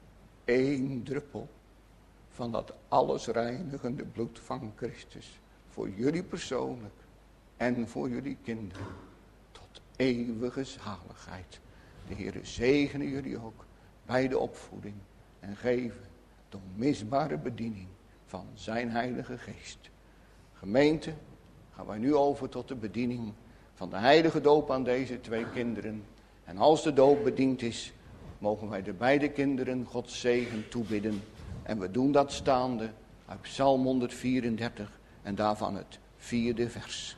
1 druppel van dat alles reinigende bloed van Christus. Voor jullie persoonlijk en voor jullie kinderen. Tot eeuwige zaligheid. De Heere zegene jullie ook bij de opvoeding. En geven de onmisbare bediening van zijn Heilige Geest. Gemeente, gaan wij nu over tot de bediening van de heilige doop aan deze 2 kinderen. En als de doop bediend is, mogen wij de beide kinderen Gods zegen toebidden. En we doen dat staande uit Psalm 134 en daarvan het 4e vers.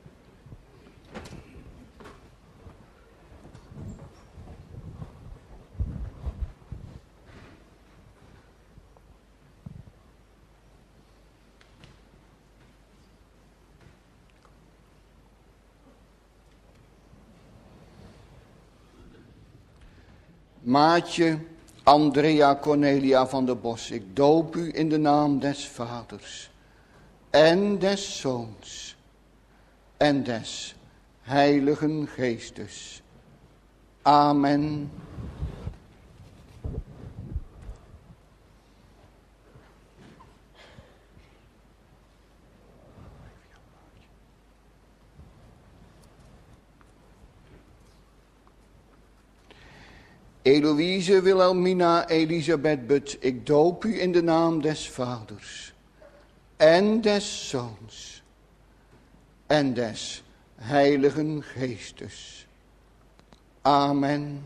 Maatje Andrea Cornelia van der Bos, ik doop u in de naam des Vaders en des Zoons en des Heiligen Geestes. Amen. Eloïse Wilhelmina Elisabeth But, ik doop u in de naam des Vaders en des Zoons en des Heiligen Geestes. Amen.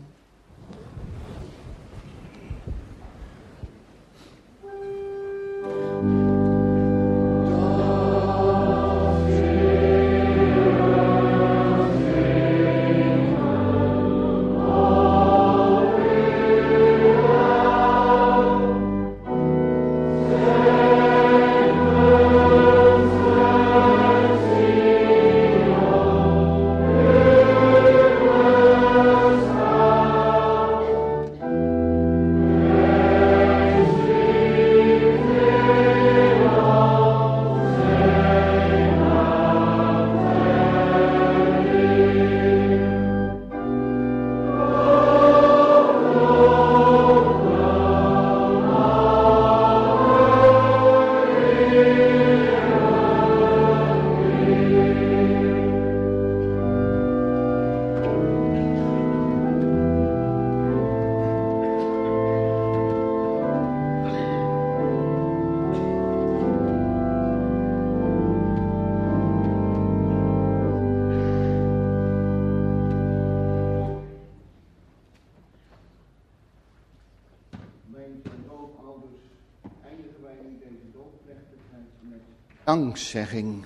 Dankzegging.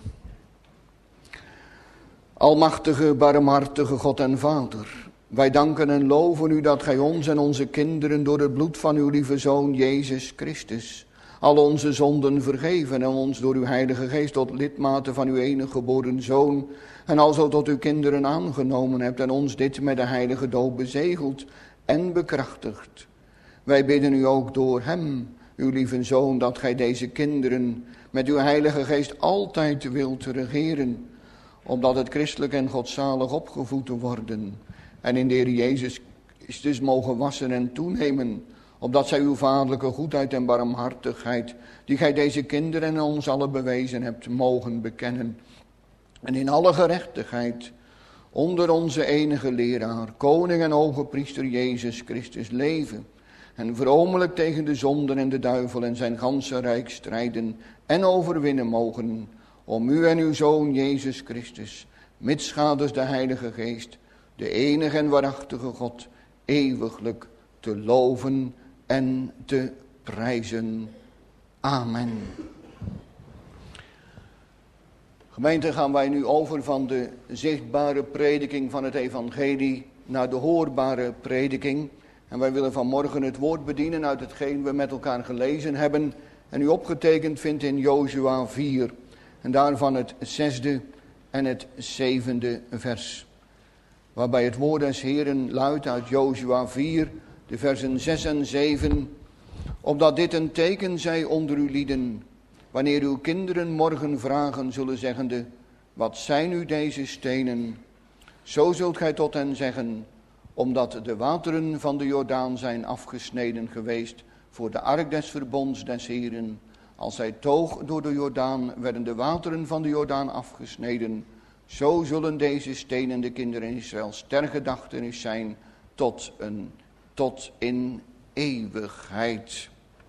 Almachtige, barmhartige God en Vader, wij danken en loven u dat gij ons en onze kinderen door het bloed van uw lieve Zoon Jezus Christus al onze zonden vergeven en ons door uw Heilige Geest tot lidmaten van uw enige geboren Zoon en alzo tot uw kinderen aangenomen hebt en ons dit met de heilige doop bezegeld en bekrachtigd. Wij bidden u ook door hem, uw lieve Zoon, dat gij deze kinderen met uw Heilige Geest altijd wilt regeren, opdat het christelijk en godzalig opgevoed te worden en in de Heer Jezus Christus mogen wassen en toenemen, opdat zij uw vaderlijke goedheid en barmhartigheid, die gij deze kinderen en ons allen bewezen hebt, mogen bekennen. En in alle gerechtigheid onder onze enige leraar, koning en hoge priester Jezus Christus leven en vromelijk tegen de zonden en de duivel en zijn ganse rijk strijden en overwinnen mogen, om u en uw Zoon Jezus Christus, mitsgaders de Heilige Geest, de enige en waarachtige God, eeuwiglijk te loven en te prijzen. Amen. Gemeente, gaan wij nu over van de zichtbare prediking van het evangelie naar de hoorbare prediking. En wij willen vanmorgen het woord bedienen uit hetgeen we met elkaar gelezen hebben en u opgetekend vindt in Jozua 4. En daarvan het 6e en het 7e vers. Waarbij het woord des Heeren luidt uit Jozua 4, de versen 6 en 7. Opdat dit een teken zij onder uw lieden, wanneer uw kinderen morgen vragen zullen zeggende, wat zijn nu deze stenen? Zo zult gij tot hen zeggen, omdat de wateren van de Jordaan zijn afgesneden geweest voor de ark des verbonds des Heeren. Als zij toog door de Jordaan, werden de wateren van de Jordaan afgesneden. Zo zullen deze stenen de kinderen Israëls ter gedachtenis zijn tot in eeuwigheid.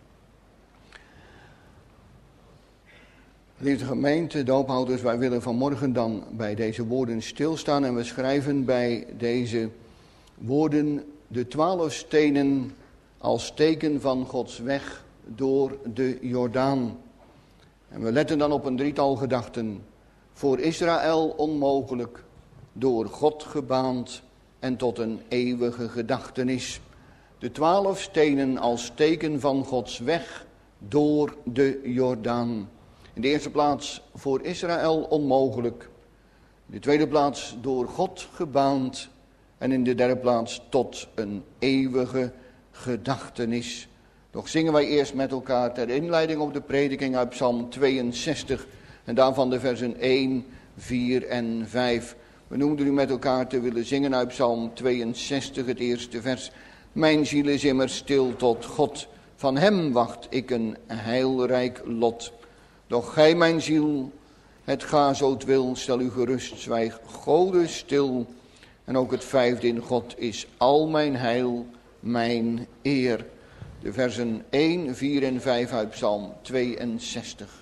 Lieve gemeente, doophouders, wij willen vanmorgen dan bij deze woorden stilstaan en we schrijven bij deze woorden de 12 stenen als teken van Gods weg door de Jordaan. En we letten dan op een drietal gedachten. Voor Israël onmogelijk, door God gebaand en tot een eeuwige gedachtenis. De 12 stenen als teken van Gods weg door de Jordaan. In de eerste plaats voor Israël onmogelijk. In de tweede plaats door God gebaand. En in de derde plaats tot een eeuwige gedachtenis. Doch zingen wij eerst met elkaar ter inleiding op de prediking uit Psalm 62. En daarvan de versen 1, 4 en 5. We noemden u met elkaar te willen zingen uit Psalm 62, het eerste vers. Mijn ziel is immers stil tot God. Van hem wacht ik een heilrijk lot. Doch gij, mijn ziel, het ga zo het wil, stel u gerust, zwijg Gode stil. En ook het vijfde in God is al mijn heil. mijn eer. De versen 1, 4 en 5 uit Psalm 62.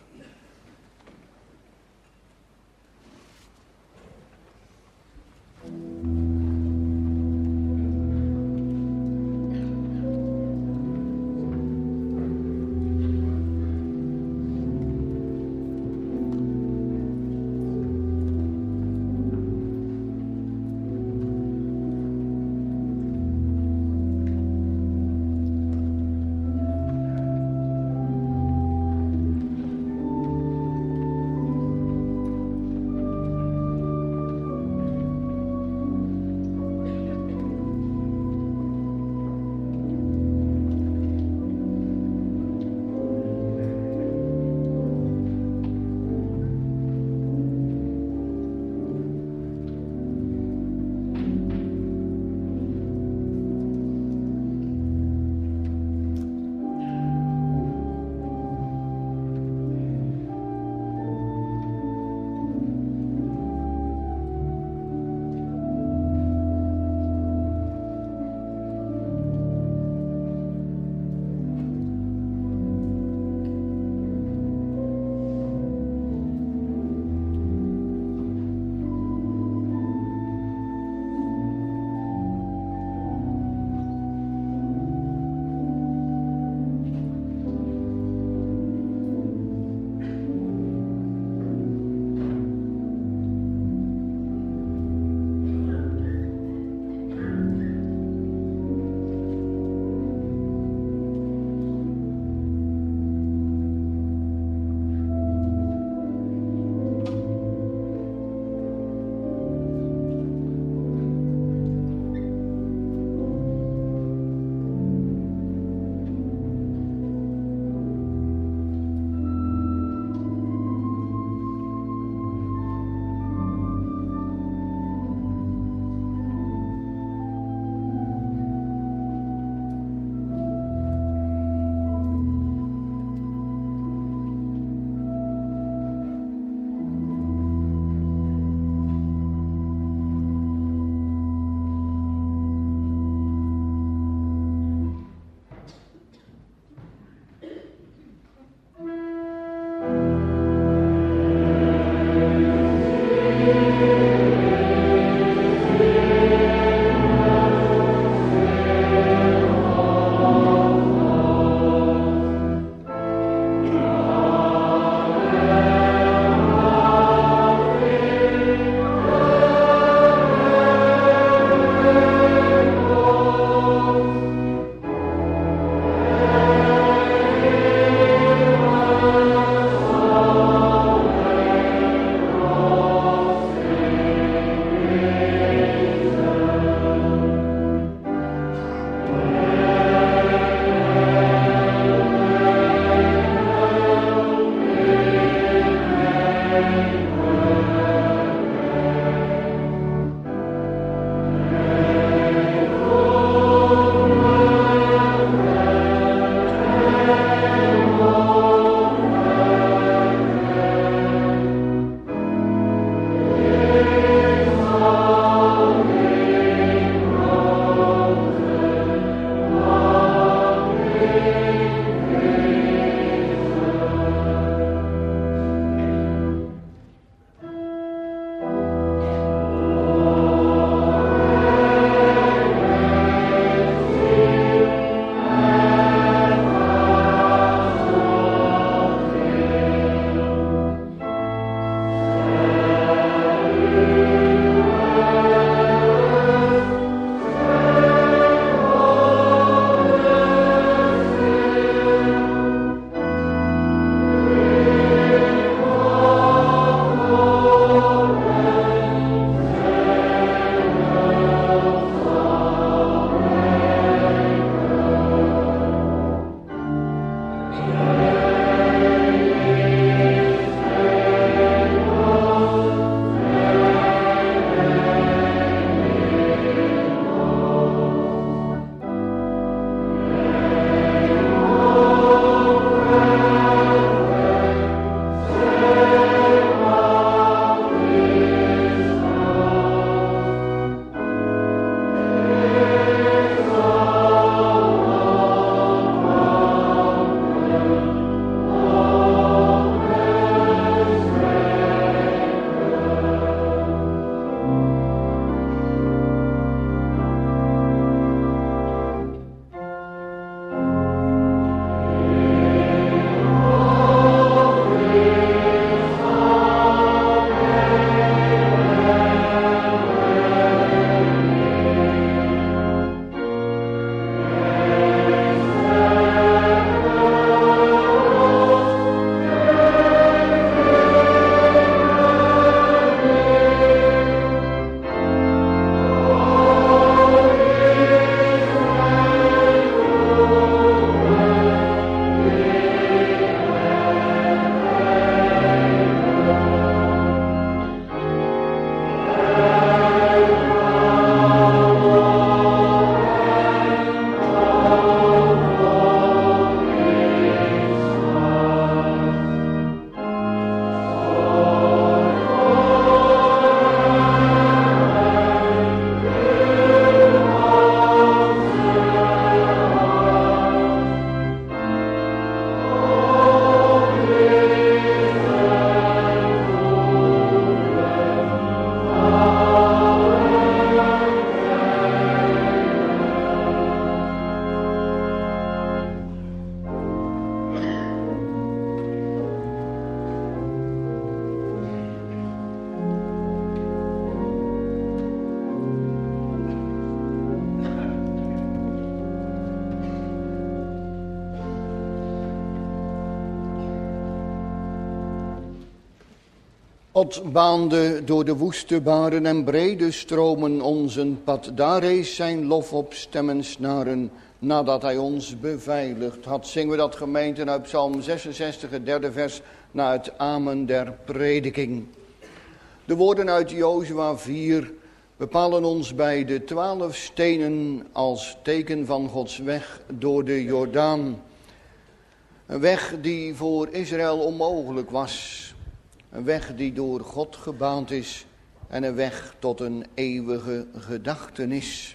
God baande door de woeste baren en brede stromen ons een pad. Daar rees zijn lof op stemmensnaren, nadat hij ons beveiligd had. Zingen we dat, gemeente, uit Psalm 66, het derde vers, na het amen der prediking. De woorden uit Jozua 4 bepalen ons bij de 12 stenen als teken van Gods weg door de Jordaan. Een weg die voor Israël onmogelijk was. Een weg die door God gebaand is en een weg tot een eeuwige gedachtenis.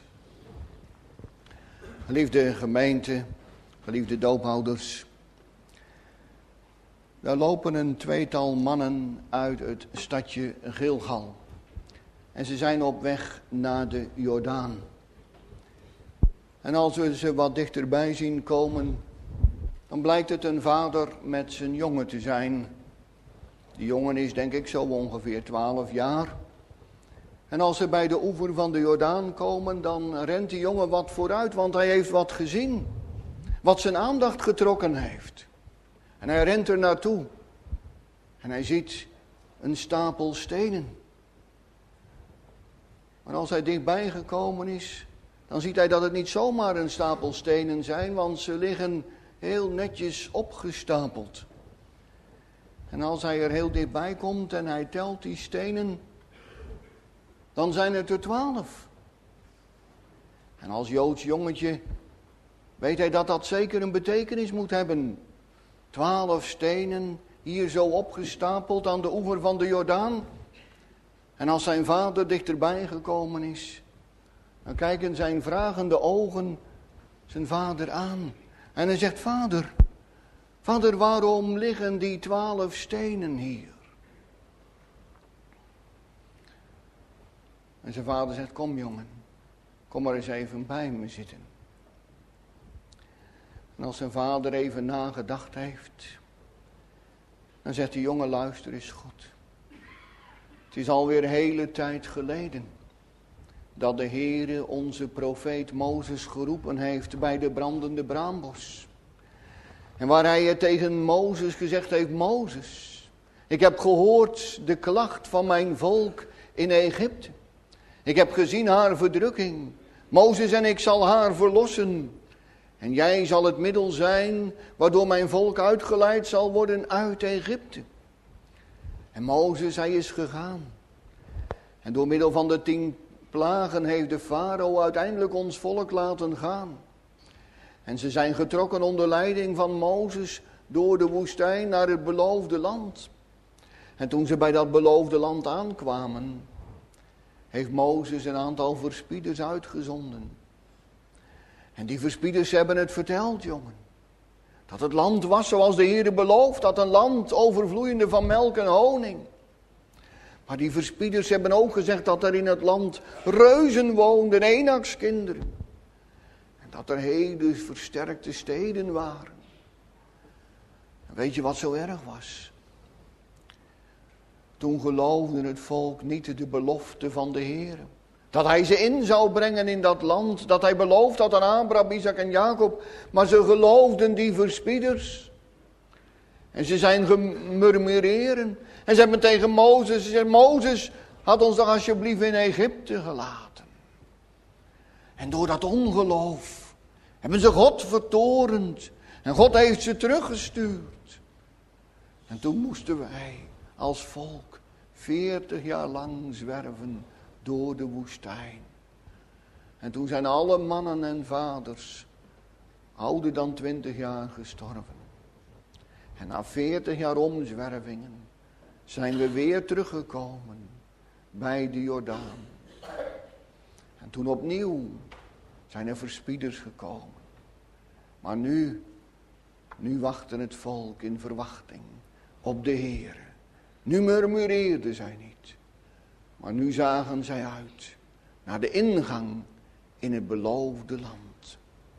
Geliefde gemeente, geliefde doophouders. Daar lopen een tweetal mannen uit het stadje Gilgal. En ze zijn op weg naar de Jordaan. En als we ze wat dichterbij zien komen, dan blijkt het een vader met zijn jongen te zijn. Die jongen is denk ik zo ongeveer 12 jaar. En als ze bij de oever van de Jordaan komen, dan rent die jongen wat vooruit, want hij heeft wat gezien. Wat zijn aandacht getrokken heeft. En hij rent er naartoe. En hij ziet een stapel stenen. Maar als hij dichtbij gekomen is, dan ziet hij dat het niet zomaar een stapel stenen zijn, want ze liggen heel netjes opgestapeld. En als hij er heel dichtbij komt en hij telt die stenen, dan zijn het er 12. En als Joods jongetje weet hij dat dat zeker een betekenis moet hebben. 12 stenen hier zo opgestapeld aan de oever van de Jordaan. En als zijn vader dichterbij gekomen is, dan kijken zijn vragende ogen zijn vader aan. En hij zegt, Vader, waarom liggen die 12 stenen hier? En zijn vader zegt, kom jongen, kom maar eens even bij me zitten. En als zijn vader even nagedacht heeft, dan zegt de jongen, luister eens goed. Het is alweer een hele tijd geleden dat de Heere onze profeet Mozes geroepen heeft bij de brandende braambos. En waar hij het tegen Mozes gezegd heeft, Mozes, ik heb gehoord de klacht van mijn volk in Egypte. Ik heb gezien haar verdrukking. Mozes, en ik zal haar verlossen. En jij zal het middel zijn waardoor mijn volk uitgeleid zal worden uit Egypte. En Mozes, hij is gegaan. En door middel van de 10 plagen heeft de farao uiteindelijk ons volk laten gaan. En ze zijn getrokken onder leiding van Mozes door de woestijn naar het beloofde land. En toen ze bij dat beloofde land aankwamen, heeft Mozes een aantal verspieders uitgezonden. En die verspieders hebben het verteld, jongen. Dat het land was zoals de Heere belooft, dat een land overvloeiende van melk en honing. Maar die verspieders hebben ook gezegd dat er in het land reuzen woonden, Enakskinderen. En dat er hele versterkte steden waren. En weet je wat zo erg was? Toen geloofde het volk niet de belofte van de Heere. Dat hij ze in zou brengen in dat land. Dat hij beloofd had aan Abraham, Isaac en Jacob. Maar ze geloofden die verspieders. En ze zijn gemurmureren. En ze hebben tegen Mozes gezegd, Mozes, had ons toch alsjeblieft in Egypte gelaten. En door dat ongeloof hebben ze God vertorend. En God heeft ze teruggestuurd. En toen moesten wij als volk 40 jaar lang zwerven door de woestijn. En toen zijn alle mannen en vaders ouder dan 20 jaar gestorven. En na 40 jaar omzwervingen zijn we weer teruggekomen bij de Jordaan. En toen opnieuw zijn er verspieders gekomen. Maar nu wachtte het volk in verwachting op de Heere. Nu murmureerden zij niet. Maar nu zagen zij uit naar de ingang in het beloofde land.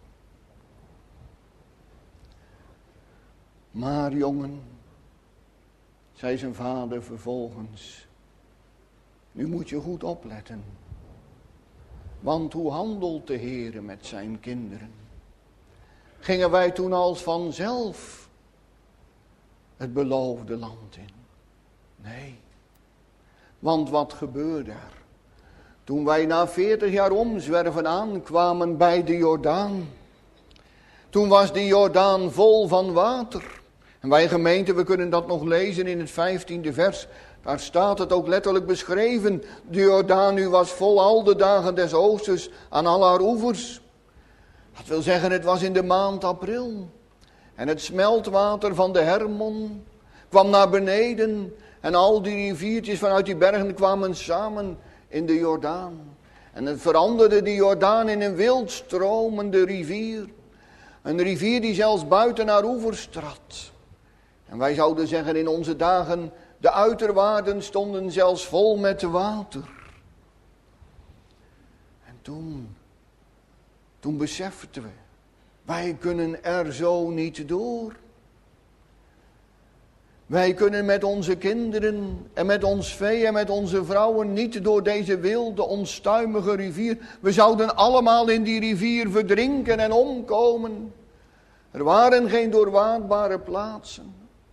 Maar jongen, zei zijn vader vervolgens, nu moet je goed opletten. Want hoe handelt de Heere met zijn kinderen? Gingen wij toen als vanzelf het beloofde land in? Nee, Want wat gebeurde er? Toen wij na 40 jaar omzwerven aankwamen bij de Jordaan. Toen was die Jordaan vol van water. En wij gemeente, we kunnen dat nog lezen in het 15e vers. Daar staat het ook letterlijk beschreven. De Jordaan nu was vol al de dagen des oosters aan al haar oevers. Dat wil zeggen, het was in de maand april. En het smeltwater van de Hermon kwam naar beneden. En al die riviertjes vanuit die bergen kwamen samen in de Jordaan. En het veranderde die Jordaan in een wildstromende rivier. Een rivier die zelfs buiten haar oevers trad. En wij zouden zeggen in onze dagen, de uiterwaarden stonden zelfs vol met water. En toen beseften we, wij kunnen er zo niet door. Wij kunnen met onze kinderen en met ons vee en met onze vrouwen niet door deze wilde, onstuimige rivier. We zouden allemaal in die rivier verdrinken en omkomen. Er waren geen doorwaadbare plaatsen.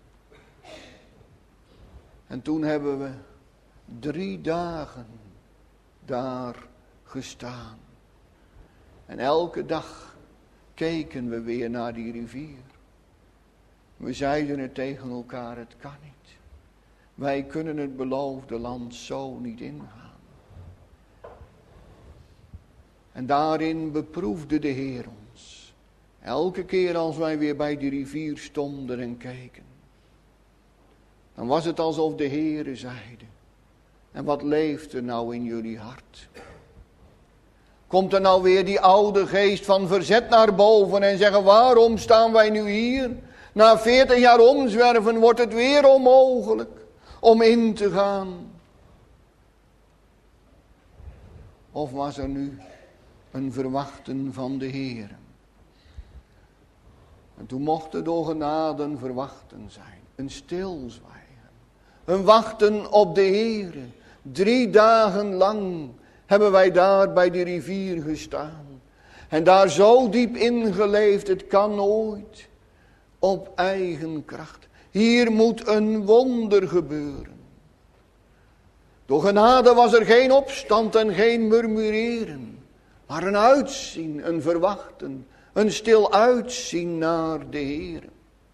En toen hebben we 3 dagen daar gestaan. En elke dag keken we weer naar die rivier. We zeiden het tegen elkaar, het kan niet. Wij kunnen het beloofde land zo niet ingaan. En daarin beproefde de Heer ons. Elke keer als wij weer bij die rivier stonden en keken. Dan was het alsof de Heere zeide, en wat leeft er nou in jullie hart? Komt er nou weer die oude geest van verzet naar boven en zeggen, waarom staan wij nu hier? Na 40 jaar omzwerven wordt het weer onmogelijk om in te gaan. Of was er nu een verwachten van de Heere? En toen mocht er door genade een verwachten zijn, een stilzwijgen. Een wachten op de Heere. 3 dagen lang hebben wij daar bij die rivier gestaan. En daar zo diep ingeleefd, het kan nooit. Op eigen kracht. Hier moet een wonder gebeuren. Door genade was er geen opstand en geen murmureren. Maar een uitzien, een verwachten. Een stil uitzien naar de Heere.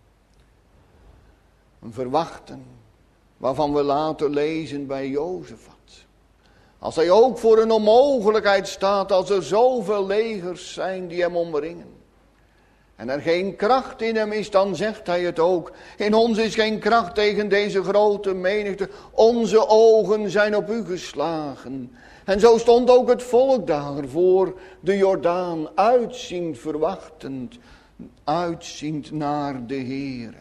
Een verwachten. Waarvan we later lezen bij Jozefat. Als hij ook voor een onmogelijkheid staat, als er zoveel legers zijn die hem omringen. En er geen kracht in hem is, dan zegt hij het ook. In ons is geen kracht tegen deze grote menigte. Onze ogen zijn op u geslagen. En zo stond ook het volk daar voor de Jordaan, uitziend, verwachtend, uitziend naar de Heere.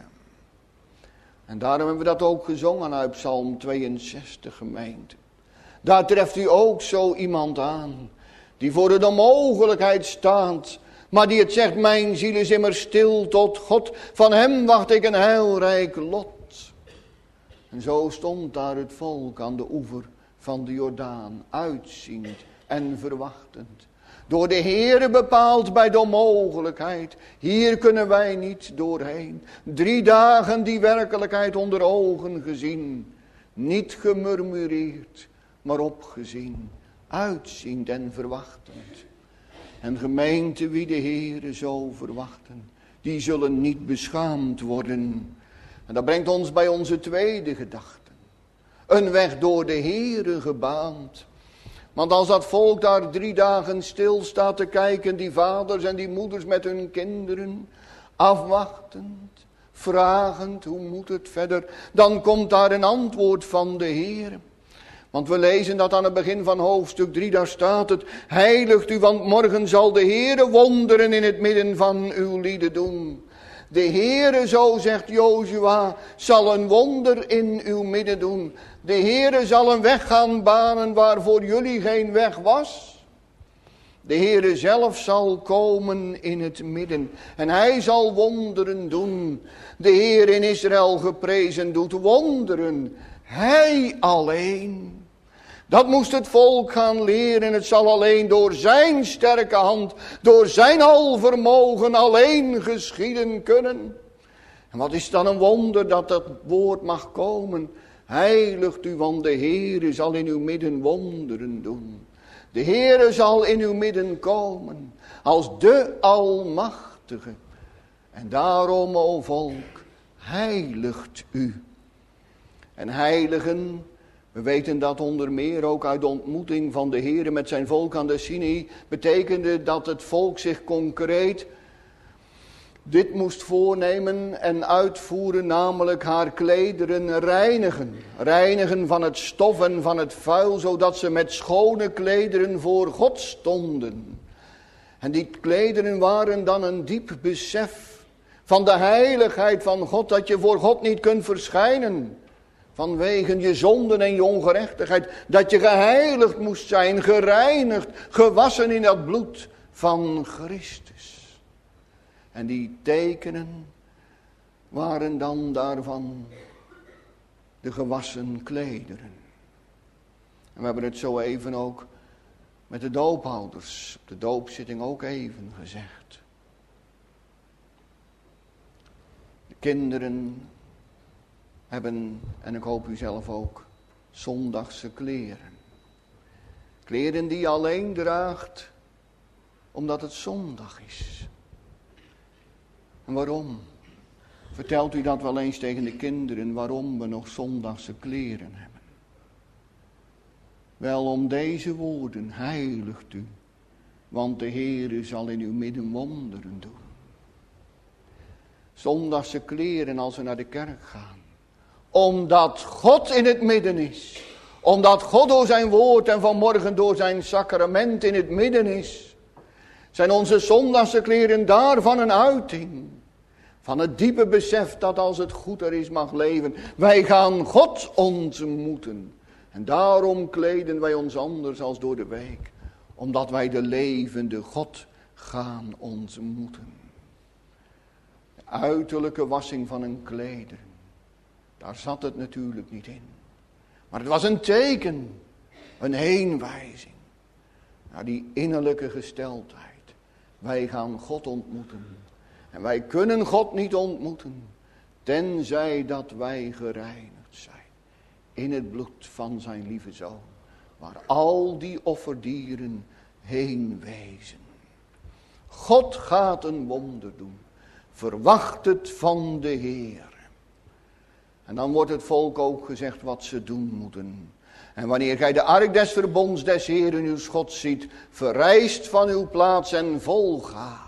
En daarom hebben we dat ook gezongen uit Psalm 62, gemeente. Daar treft u ook zo iemand aan, die voor de onmogelijkheid staat, maar die het zegt, mijn ziel is immer stil tot God, van hem wacht ik een heilrijk lot. En zo stond daar het volk aan de oever van de Jordaan, uitziend en verwachtend. Door de Heere bepaald bij de onmogelijkheid. Hier kunnen wij niet doorheen. 3 dagen die werkelijkheid onder ogen gezien. Niet gemurmureerd, maar opgezien. Uitziend en verwachtend. En gemeente, wie de Heere zo verwachten, die zullen niet beschaamd worden. En dat brengt ons bij onze tweede gedachte. Een weg door de Heere gebaand. Want als dat volk daar 3 dagen stil staat te kijken, die vaders en die moeders met hun kinderen, afwachtend, vragend, hoe moet het verder, dan komt daar een antwoord van de Heer. Want we lezen dat aan het begin van hoofdstuk 3, daar staat het, heiligt u, want morgen zal de Heere wonderen in het midden van uw lieden doen. De Heere, zo zegt Jozua, zal een wonder in uw midden doen. De Heere zal een weg gaan banen waar voor jullie geen weg was. De Heere zelf zal komen in het midden en hij zal wonderen doen. De Heer in Israël geprezen doet wonderen. Hij alleen. Dat moest het volk gaan leren. Het zal alleen door zijn sterke hand, door zijn alvermogen alleen geschieden kunnen. En wat is dan een wonder dat dat woord mag komen? Heiligt u, want de Heere zal in uw midden wonderen doen. De Heere zal in uw midden komen als de Almachtige. En daarom, o volk, heiligt u. En heiligen, we weten dat onder meer ook uit de ontmoeting van de Heere met zijn volk aan de Sinai, betekende dat het volk zich concreet dit moest voornemen en uitvoeren, namelijk haar klederen reinigen. Reinigen van het stof en van het vuil, zodat ze met schone klederen voor God stonden. En die klederen waren dan een diep besef van de heiligheid van God, dat je voor God niet kunt verschijnen vanwege je zonden en je ongerechtigheid. Dat je geheiligd moest zijn, gereinigd, gewassen in dat bloed van Christus. En die tekenen waren dan daarvan de gewassen klederen. En we hebben het zo even ook met de doophouders op de doopzitting ook even gezegd. De kinderen hebben, en ik hoop u zelf ook, zondagse kleren. Kleren die je alleen draagt omdat het zondag is. En waarom? Vertelt u dat wel eens tegen de kinderen, waarom we nog zondagse kleren hebben? Wel om deze woorden, heiligt u, want de Heere zal in uw midden wonderen doen. Zondagse kleren als we naar de kerk gaan. Omdat God in het midden is. Omdat God door zijn woord en vanmorgen door zijn sacrament in het midden is. Zijn onze zondagse kleren daarvan een uiting. Van het diepe besef dat als het goed er is mag leven. Wij gaan God ontmoeten. En daarom kleden wij ons anders als door de week. Omdat wij de levende God gaan ontmoeten. De uiterlijke wassing van een kleder. Daar zat het natuurlijk niet in. Maar het was een teken. Een heenwijzing. Naar die innerlijke gesteldheid. Wij gaan God ontmoeten. En wij kunnen God niet ontmoeten. Tenzij dat wij gereinigd zijn. In het bloed van zijn lieve zoon. Waar al die offerdieren heen wezen. God gaat een wonder doen. Verwacht het van de Heer. En dan wordt het volk ook gezegd wat ze doen moeten. En wanneer gij de ark des verbonds des Heeren uw Gods ziet, verrijst van uw plaats en volg haar.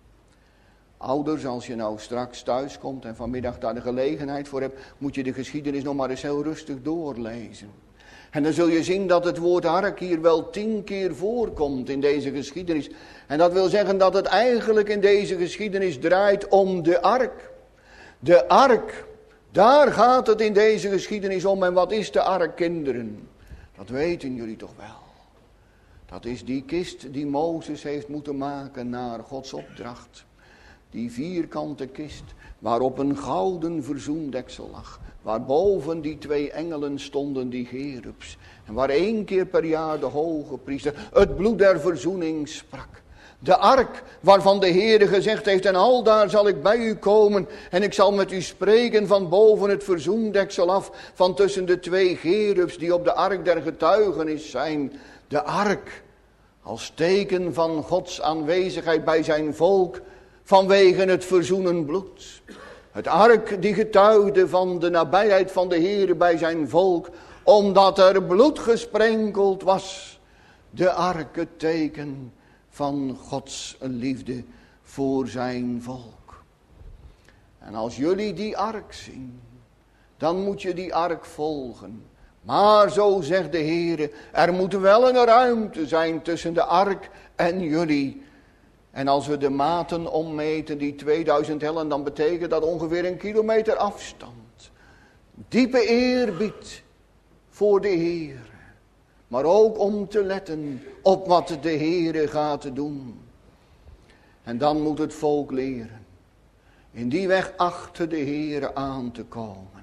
Ouders, als je nou straks thuis komt en vanmiddag daar de gelegenheid voor hebt, moet je de geschiedenis nog maar eens heel rustig doorlezen. En dan zul je zien dat het woord ark hier wel 10 keer voorkomt in deze geschiedenis. En dat wil zeggen dat het eigenlijk in deze geschiedenis draait om de ark. De ark, daar gaat het in deze geschiedenis om. En wat is de ark, kinderen? Dat weten jullie toch wel. Dat is die kist die Mozes heeft moeten maken naar Gods opdracht. Die vierkante kist waarop een gouden verzoendeksel lag. Waarboven die 2 engelen stonden, die cherubs. En waar 1 keer per jaar de hoge priester het bloed der verzoening sprak. De ark waarvan de Heere gezegd heeft, en aldaar zal ik bij u komen. En ik zal met u spreken van boven het verzoendeksel af. Van tussen de 2 cherubs die op de ark der getuigenis zijn. De ark als teken van Gods aanwezigheid bij zijn volk. Vanwege het verzoenen bloed. Het ark die getuigde van de nabijheid van de Heere bij zijn volk. Omdat er bloed gesprenkeld was. De ark het teken van Gods liefde voor zijn volk. En als jullie die ark zien, dan moet je die ark volgen. Maar zo zegt de Heere, er moet wel een ruimte zijn tussen de ark en jullie. En als we de maten ommeten, die 2000 ellen, dan betekent dat ongeveer 1 kilometer afstand. Diepe eerbied voor de Heer. Maar ook om te letten op wat de Heere gaat doen. En dan moet het volk leren. In die weg achter de Heere aan te komen.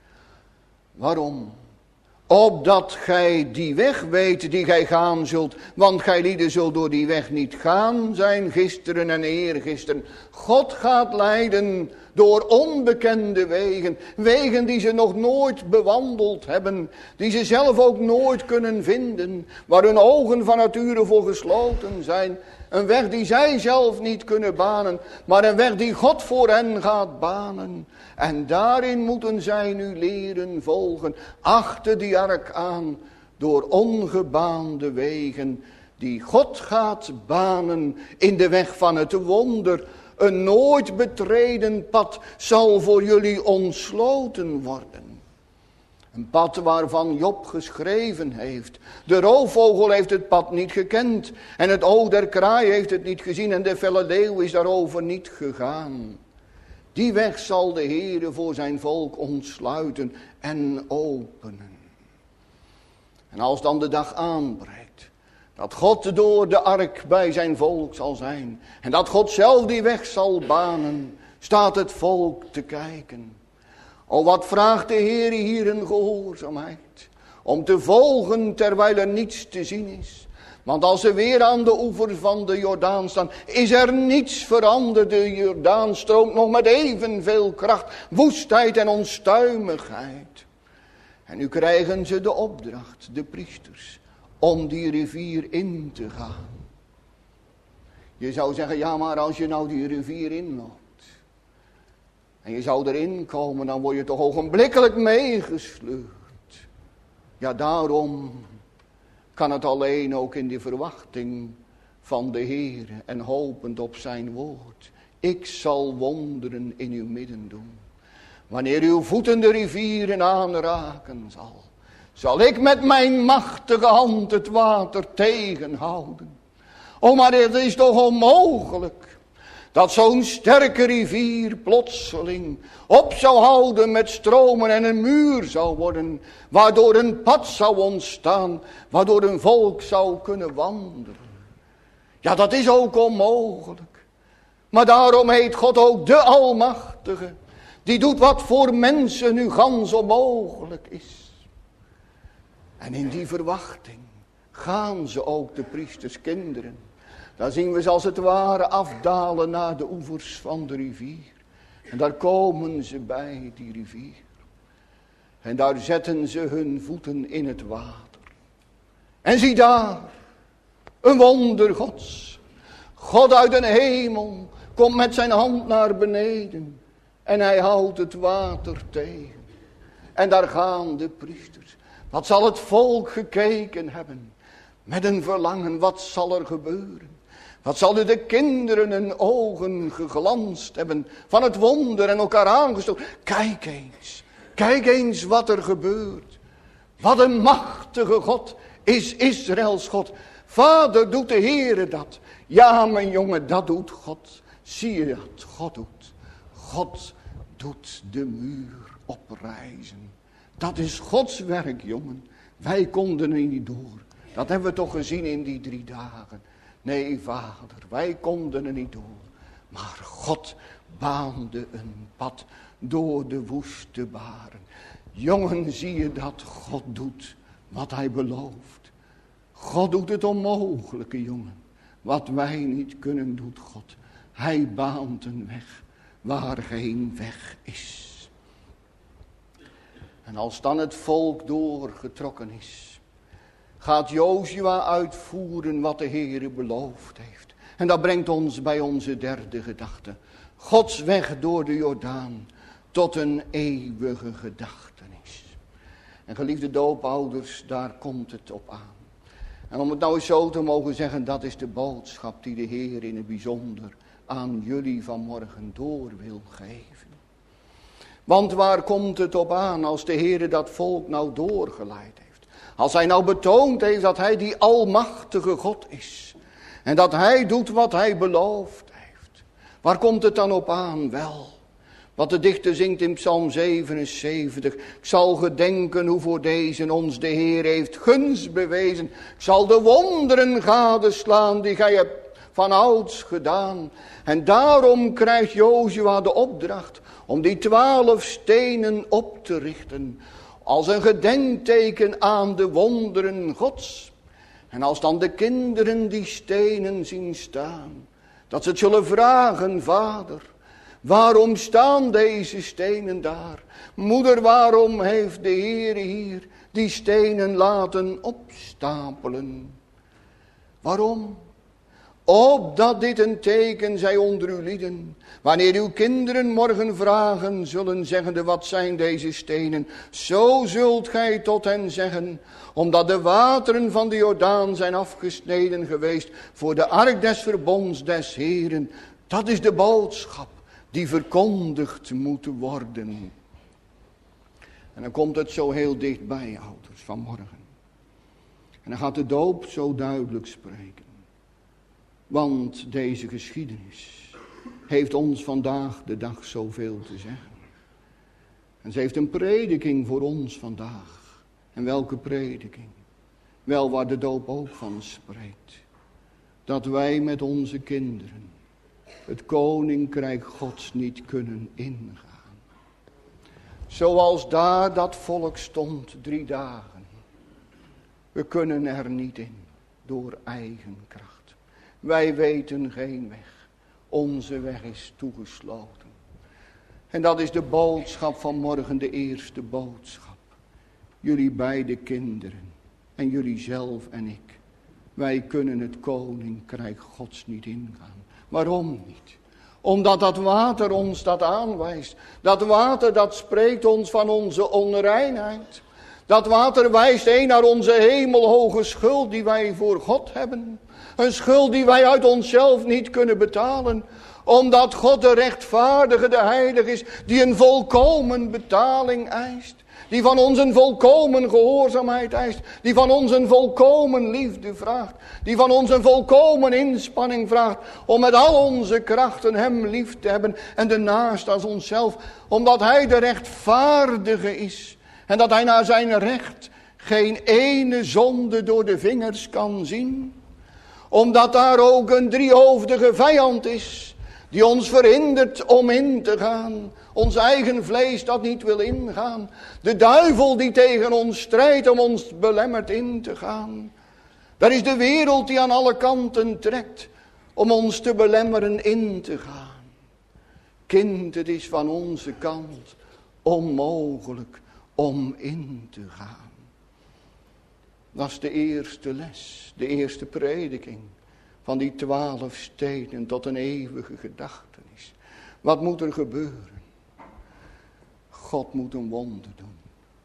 Waarom? Opdat gij die weg weet die gij gaan zult. Want gij lieden zult door die weg niet gaan zijn gisteren en eergisteren. God gaat leiden door onbekende wegen. Wegen die ze nog nooit bewandeld hebben. Die ze zelf ook nooit kunnen vinden. Waar hun ogen van nature voor gesloten zijn. Een weg die zij zelf niet kunnen banen. Maar een weg die God voor hen gaat banen. En daarin moeten zij nu leren volgen. Achter die ark aan. Door ongebaande wegen. Die God gaat banen in de weg van het wonder. Een nooit betreden pad zal voor jullie ontsloten worden. Een pad waarvan Job geschreven heeft. De roofvogel heeft het pad niet gekend. En het oog der kraai heeft het niet gezien. En de felle leeuw is daarover niet gegaan. Die weg zal de Heere voor zijn volk ontsluiten en openen. En als dan de dag aanbreekt. Dat God door de ark bij zijn volk zal zijn. En dat God zelf die weg zal banen. Staat het volk te kijken. O, wat vraagt de Heer hier een gehoorzaamheid. Om te volgen terwijl er niets te zien is. Want als ze weer aan de oever van de Jordaan staan. Is er niets veranderd. De Jordaan stroomt nog met evenveel kracht. Woestheid en onstuimigheid. En nu krijgen ze de opdracht, de priesters. Om die rivier in te gaan. Je zou zeggen, ja, maar als je nou die rivier inloopt. En je zou erin komen, dan word je toch ogenblikkelijk meegesleurd. Ja, daarom kan het alleen ook in die verwachting van de Heer. En hopend op zijn woord. Ik zal wonderen in uw midden doen. Wanneer uw voeten de rivieren aanraken zal ik met mijn machtige hand het water tegenhouden. O, maar het is toch onmogelijk dat zo'n sterke rivier plotseling op zou houden met stromen en een muur zou worden, waardoor een pad zou ontstaan, waardoor een volk zou kunnen wandelen. Ja, dat is ook onmogelijk. Maar daarom heet God ook de Almachtige. Die doet wat voor mensen nu gans onmogelijk is. En in die verwachting gaan ze ook, de priesterskinderen. Daar zien we ze als het ware afdalen naar de oevers van de rivier. En daar komen ze bij die rivier. En daar zetten ze hun voeten in het water. En zie daar, een wonder Gods. God uit de hemel komt met zijn hand naar beneden. En hij houdt het water tegen. En daar gaan de priesters. Wat zal het volk gekeken hebben? Met een verlangen, wat zal er gebeuren? Wat zal de kinderen hun ogen geglanst hebben van het wonder en elkaar aangestoken. Kijk eens wat er gebeurt. Wat een machtige God is Israëls God. Vader, doet de Heere dat? Ja, mijn jongen, dat doet God. Zie je dat? God doet. God doet de muur oprijzen. Dat is Gods werk, jongen. Wij konden er niet door. Dat hebben we toch gezien in die 3 dagen. Nee, vader, wij konden er niet door. Maar God baande een pad door de woeste baren. Jongen, zie je dat God doet wat hij belooft. God doet het onmogelijke, jongen. Wat wij niet kunnen, doet God. Hij baant een weg waar geen weg is. En als dan het volk doorgetrokken is, gaat Jozua uitvoeren wat de Heere beloofd heeft. En dat brengt ons bij onze derde gedachte. Gods weg door de Jordaan tot een eeuwige gedachtenis. En geliefde doopouders, daar komt het op aan. En om het nou eens zo te mogen zeggen, dat is de boodschap die de Heer in het bijzonder aan jullie vanmorgen door wil geven. Want waar komt het op aan als de Heer dat volk nou doorgeleid heeft? Als hij nou betoond heeft dat hij die almachtige God is. En dat hij doet wat hij beloofd heeft. Waar komt het dan op aan? Wel, wat de dichter zingt in Psalm 77. Ik zal gedenken hoe voor deze ons de Heer heeft gunst bewezen. Ik zal de wonderen gadeslaan die gij hebt van ouds gedaan. En daarom krijgt Jozua de opdracht om die 12 stenen op te richten. Als een gedenkteken aan de wonderen Gods. En als dan de kinderen die stenen zien staan. Dat ze het zullen vragen, Vader. Waarom staan deze stenen daar? Moeder, waarom heeft de Heer hier die stenen laten opstapelen? Waarom? Opdat dit een teken zij onder uw lieden. Wanneer uw kinderen morgen vragen zullen, zeggende, wat zijn deze stenen? Zo zult gij tot hen zeggen, omdat de wateren van de Jordaan zijn afgesneden geweest voor de ark des verbonds des Heeren. Dat is de boodschap die verkondigd moet worden. En dan komt het zo heel dichtbij, ouders, vanmorgen. En dan gaat de doop zo duidelijk spreken. Want deze geschiedenis heeft ons vandaag de dag zoveel te zeggen. En ze heeft een prediking voor ons vandaag. En welke prediking? Wel, waar de doop ook van spreekt. Dat wij met onze kinderen het koninkrijk Gods niet kunnen ingaan. Zoals daar dat volk stond 3 dagen. We kunnen er niet in door eigen kracht. Wij weten geen weg. Onze weg is toegesloten. En dat is de boodschap van morgen, de eerste boodschap. Jullie beide kinderen en jullie zelf en ik. Wij kunnen het koninkrijk Gods niet ingaan. Waarom niet? Omdat dat water ons dat aanwijst. Dat water dat spreekt ons van onze onreinheid. Dat water wijst naar onze hemelhoge schuld die wij voor God hebben. Een schuld die wij uit onszelf niet kunnen betalen. Omdat God de rechtvaardige, de heilige is. Die een volkomen betaling eist. Die van ons een volkomen gehoorzaamheid eist. Die van ons een volkomen liefde vraagt. Die van ons een volkomen inspanning vraagt. Om met al onze krachten hem lief te hebben. En de naast als onszelf. Omdat hij de rechtvaardige is. En dat hij naar zijn recht geen ene zonde door de vingers kan zien. Omdat daar ook een driehoofdige vijand is. Die ons verhindert om in te gaan. Ons eigen vlees dat niet wil ingaan. De duivel die tegen ons strijdt om ons belemmerd in te gaan. Daar is de wereld die aan alle kanten trekt. Om ons te belemmeren in te gaan. Kind, het is van onze kant onmogelijk om in te gaan. Dat is de eerste les, de eerste prediking van die 12 stenen tot een eeuwige gedachtenis. Wat moet er gebeuren? God moet een wonder doen.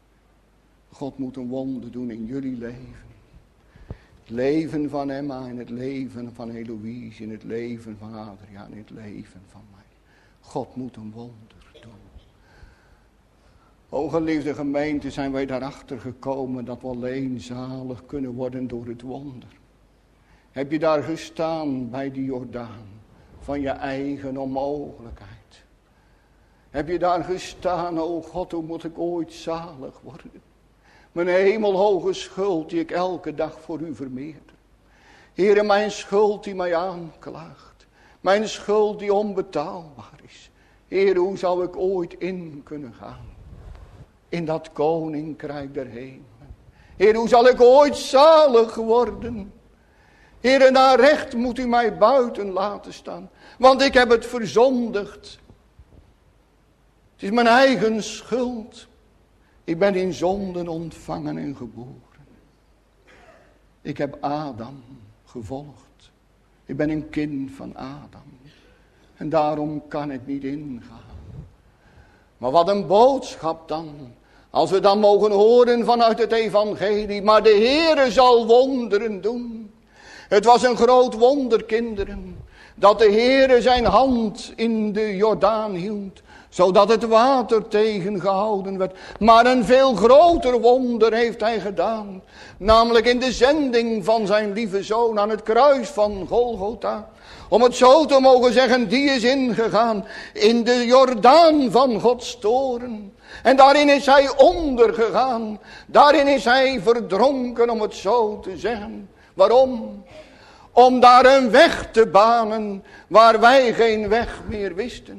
God moet een wonder doen in jullie leven. Het leven van Emma en het leven van Eloïse, in het leven van Adriaan, in het leven van mij. God moet een wonder doen. O geliefde gemeente, zijn wij daarachter gekomen dat we alleen zalig kunnen worden door het wonder. Heb je daar gestaan bij die Jordaan van je eigen onmogelijkheid? Heb je daar gestaan, o God, hoe moet ik ooit zalig worden? Mijn hemelhoge schuld die ik elke dag voor u vermeerder. Heere, mijn schuld die mij aanklaagt. Mijn schuld die onbetaalbaar is. Heere, hoe zou ik ooit in kunnen gaan? In dat koninkrijk der hemelen. Heer, hoe zal ik ooit zalig worden? Heer, naar recht moet u mij buiten laten staan. Want ik heb het verzondigd. Het is mijn eigen schuld. Ik ben in zonden ontvangen en geboren. Ik heb Adam gevolgd. Ik ben een kind van Adam. En daarom kan ik niet ingaan. Maar wat een boodschap dan. Als we dan mogen horen vanuit het evangelie. Maar de Heere zal wonderen doen. Het was een groot wonder, kinderen. Dat de Heere zijn hand in de Jordaan hield. Zodat het water tegengehouden werd. Maar een veel groter wonder heeft hij gedaan. Namelijk in de zending van zijn lieve zoon aan het kruis van Golgotha. Om het zo te mogen zeggen, die is ingegaan in de Jordaan van Gods toren. En daarin is hij ondergegaan. Daarin is hij verdronken, om het zo te zeggen. Waarom? Om daar een weg te banen waar wij geen weg meer wisten.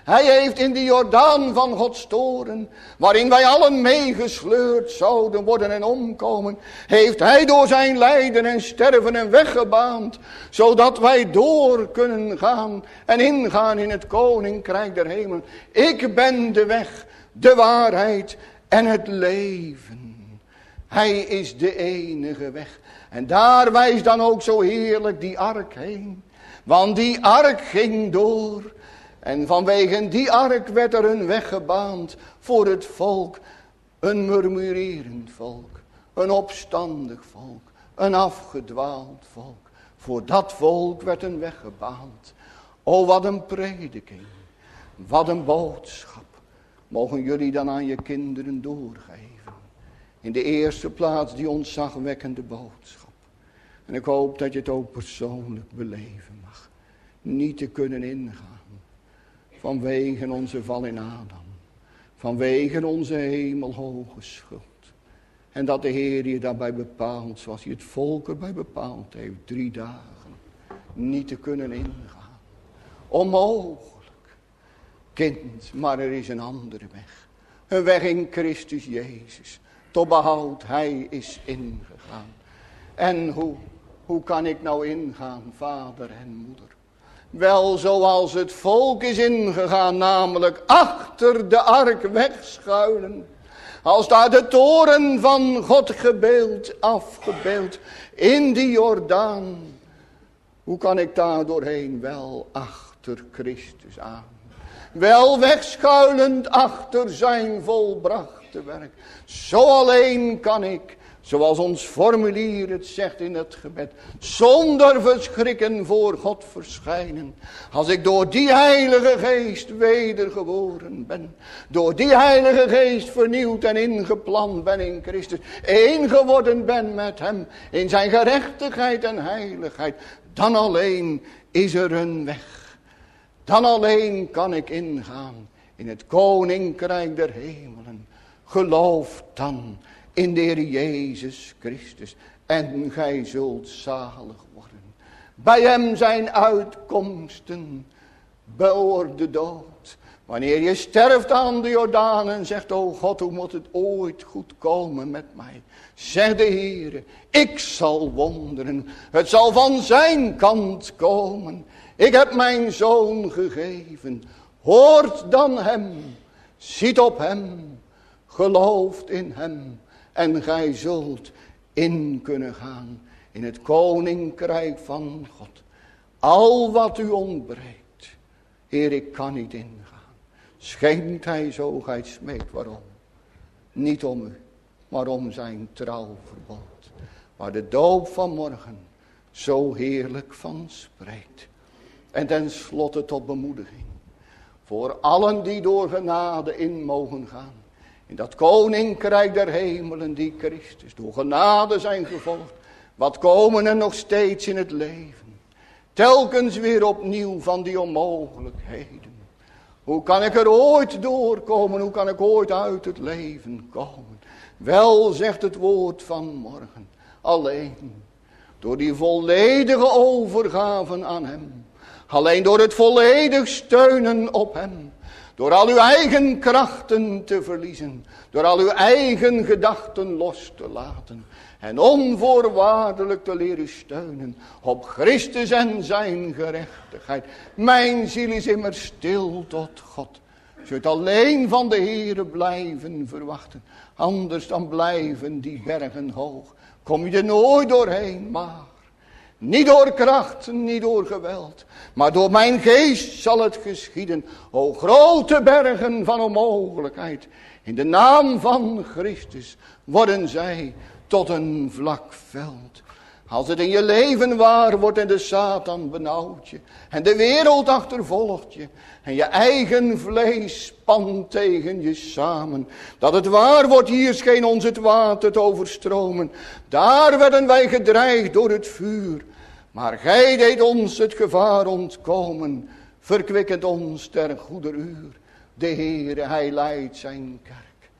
Hij heeft in de Jordaan van Gods toren, waarin wij allen meegesleurd zouden worden en omkomen, heeft hij door zijn lijden en sterven een weg gebaand, zodat wij door kunnen gaan en ingaan in het koninkrijk der hemel. Ik ben de weg, de waarheid en het leven. Hij is de enige weg. En daar wijst dan ook zo heerlijk die ark heen. Want die ark ging door. En vanwege die ark werd er een weg gebaand voor het volk. Een murmurerend volk. Een opstandig volk. Een afgedwaald volk. Voor dat volk werd een weg gebaand. O, wat een prediking. Wat een boodschap. Mogen jullie dan aan je kinderen doorgeven. In de eerste plaats die ontzagwekkende boodschap. En ik hoop dat je het ook persoonlijk beleven mag. Niet te kunnen ingaan. Vanwege onze val in Adam. Vanwege onze hemelhoge schuld. En dat de Heer je daarbij bepaalt, zoals hij het volk erbij bepaald heeft. 3 dagen. Niet te kunnen ingaan. Onmogelijk. Kind, maar er is een andere weg. Een weg in Christus Jezus. Tot behoud, hij is ingegaan. En hoe kan ik nou ingaan, vader en moeder? Wel, zoals het volk is ingegaan, namelijk achter de ark wegschuilen. Als daar de toren van God gebeeld, afgebeeld, in die Jordaan. Hoe kan ik daar doorheen? Wel, achter Christus aan. Wel wegschuilend achter zijn volbrachte werk. Zo alleen kan ik, zoals ons formulier het zegt in het gebed, zonder verschrikken voor God verschijnen. Als ik door die Heilige Geest wedergeboren ben. Door die Heilige Geest vernieuwd en ingeplant ben in Christus. Eén geworden ben met hem in zijn gerechtigheid en heiligheid. Dan alleen is er een weg. Dan alleen kan ik ingaan in het koninkrijk der hemelen. Geloof dan in de Heer Jezus Christus. En gij zult zalig worden. Bij hem zijn uitkomsten behoort de dood. Wanneer je sterft aan de Jordaan en zegt, o God, hoe moet het ooit goed komen met mij? Zegt de Heer, ik zal wonderen. Het zal van zijn kant komen. Ik heb mijn zoon gegeven. Hoort dan hem. Ziet op hem. Gelooft in hem. En gij zult in kunnen gaan. In het koninkrijk van God. Al wat u ontbreekt. Heer, ik kan niet ingaan. Schenkt hij zo gij smeekt. Waarom? Niet om u. Maar om zijn trouwverbond. Waar de doop van morgen zo heerlijk van spreekt. En ten slotte tot bemoediging. Voor allen die door genade in mogen gaan. In dat koninkrijk der hemelen die Christus door genade zijn gevolgd. Wat komen er nog steeds in het leven. Telkens weer opnieuw van die onmogelijkheden. Hoe kan ik er ooit doorkomen? Hoe kan ik ooit uit het leven komen? Wel zegt het woord van morgen. Alleen door die volledige overgave aan hem. Alleen door het volledig steunen op hem. Door al uw eigen krachten te verliezen. Door al uw eigen gedachten los te laten. En onvoorwaardelijk te leren steunen op Christus en zijn gerechtigheid. Mijn ziel is immer stil tot God. Zult alleen van de Heere blijven verwachten. Anders dan blijven die bergen hoog. Kom je er nooit doorheen, maar niet door kracht, niet door geweld. Maar door mijn geest zal het geschieden. O grote bergen van onmogelijkheid. In de naam van Christus worden zij tot een vlak veld. Als het in je leven waar wordt en de Satan benauwt je. En de wereld achtervolgt je. En je eigen vlees spant tegen je samen. Dat het waar wordt, hier scheen ons het water te overstromen. Daar werden wij gedreigd door het vuur. Maar gij deed ons het gevaar ontkomen. Verkwikkend ons ter goeder uur. De Heere, hij leidt zijn kerk.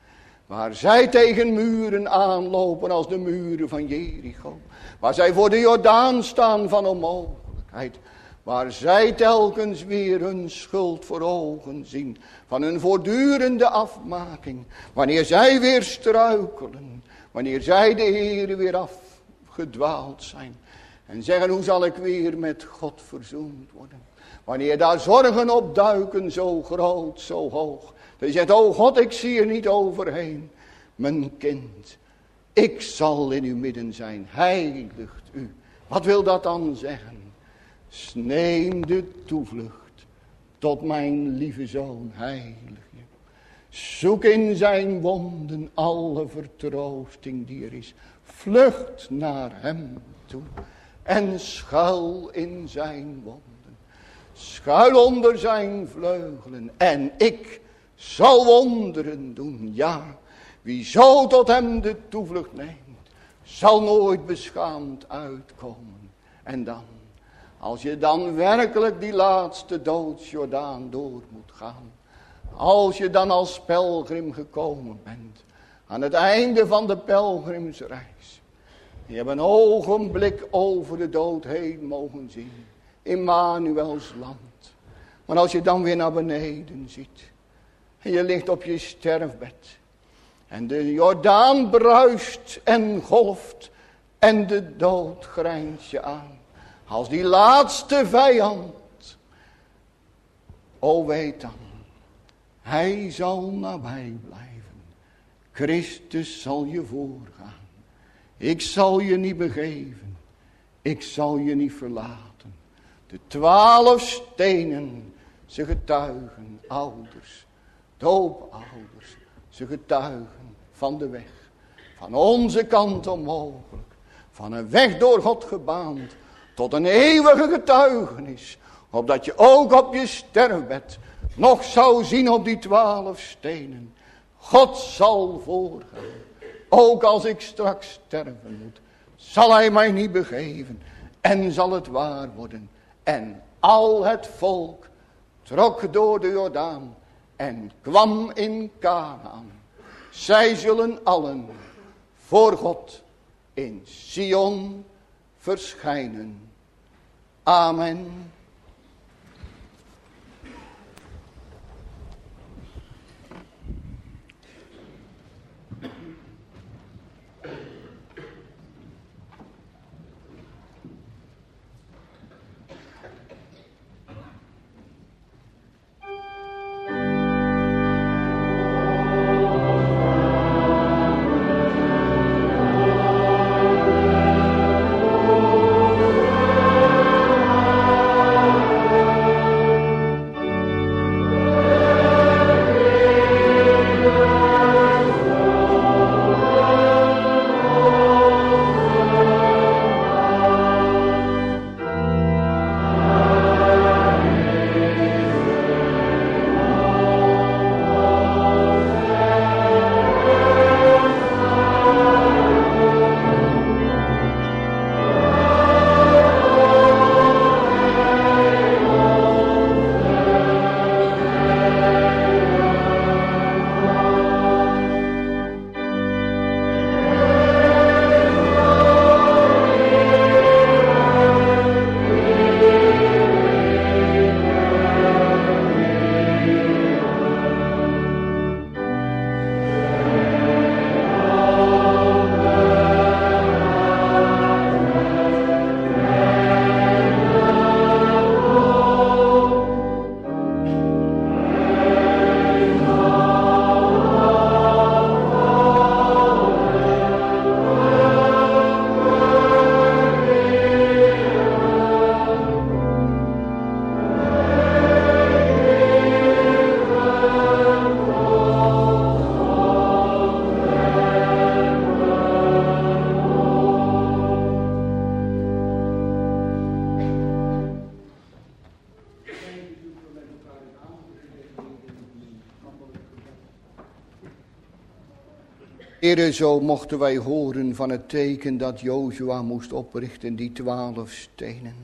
Waar zij tegen muren aanlopen als de muren van Jericho. Waar zij voor de Jordaan staan van onmogelijkheid. waar zij telkens weer hun schuld voor ogen zien, van hun voortdurende afmaking, wanneer zij weer struikelen, wanneer zij de Heere weer afgedwaald zijn en zeggen, hoe zal ik weer met God verzoend worden? Wanneer daar zorgen opduiken, zo groot, zo hoog, dat je zegt, o God, ik zie er niet overheen. Mijn kind, ik zal in uw midden zijn, heiligt u. Wat wil dat dan zeggen? Neem de toevlucht tot mijn lieve zoon, heilig je. Zoek in zijn wonden alle vertroosting die er is. Vlucht naar hem toe en schuil in zijn wonden. Schuil onder zijn vleugelen en ik zal wonderen doen. Ja, wie zo tot hem de toevlucht neemt, zal nooit beschaamd uitkomen. En dan, als je dan werkelijk die laatste doodsjordaan door moet gaan, als je dan als pelgrim gekomen bent, aan het einde van de pelgrimsreis, je hebt een ogenblik over de dood heen mogen zien, Immanuels land. Maar als je dan weer naar beneden ziet, en je ligt op je sterfbed, en de Jordaan bruist en golft, en de dood grijnst je aan, als die laatste vijand. O weet dan, hij zal nabij blijven. Christus zal je voorgaan. Ik zal je niet begeven. Ik zal je niet verlaten. De 12 stenen, ze getuigen, ouders, doopouders, ze getuigen van de weg. Van onze kant onmogelijk. Van een weg door God gebaand. Tot een eeuwige getuigenis. Opdat je ook op je sterfbed nog zou zien op die 12 stenen. God zal voorgaan. Ook als ik straks sterven moet. Zal hij mij niet begeven. En zal het waar worden. En al het volk trok door de Jordaan. En kwam in Kanaan. Zij zullen allen voor God in Sion verschijnen. Amen. Heere, zo mochten wij horen van het teken dat Jozua moest oprichten, die 12 stenen.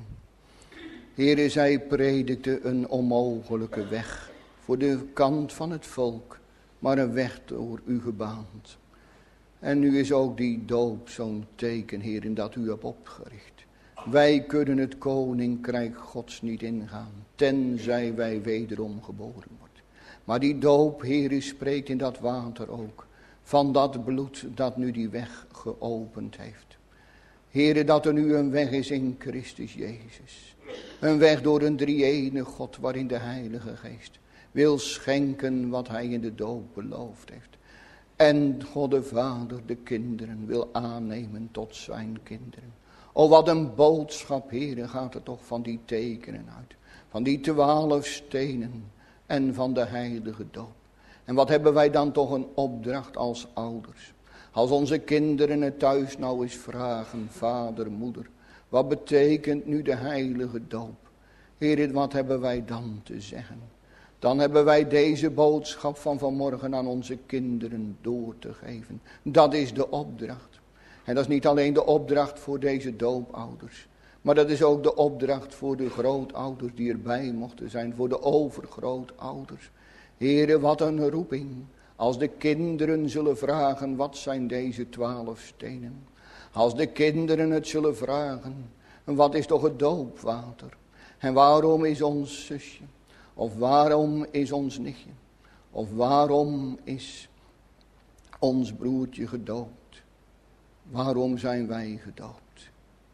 Heere, zij predikte een onmogelijke weg voor de kant van het volk, maar een weg door u gebaand. En nu is ook die doop zo'n teken, Heere, dat u hebt opgericht. Wij kunnen het koninkrijk Gods niet ingaan, tenzij wij wederom geboren worden. Maar die doop, Heere, spreekt in dat water ook van dat bloed dat nu die weg geopend heeft. Heere, dat er nu een weg is in Christus Jezus. Een weg door een drie-ene God waarin de Heilige Geest wil schenken wat hij in de doop beloofd heeft. En God de Vader de kinderen wil aannemen tot zijn kinderen. O, wat een boodschap, Heere, gaat er toch van die tekenen uit. Van die 12 stenen en van de heilige doop. En wat hebben wij dan toch een opdracht als ouders. Als onze kinderen het thuis nou eens vragen, vader, moeder. Wat betekent nu de heilige doop? Heere, wat hebben wij dan te zeggen? Dan hebben wij deze boodschap van vanmorgen aan onze kinderen door te geven. Dat is de opdracht. En dat is niet alleen de opdracht voor deze doopouders. Maar dat is ook de opdracht voor de grootouders die erbij mochten zijn. Voor de overgrootouders. Heere, wat een roeping. Als de kinderen zullen vragen, wat zijn deze 12 stenen? Als de kinderen het zullen vragen, wat is toch het doopwater? En waarom is ons zusje? Of waarom is ons nichtje? Of waarom is ons broertje gedoopt? Waarom zijn wij gedoopt?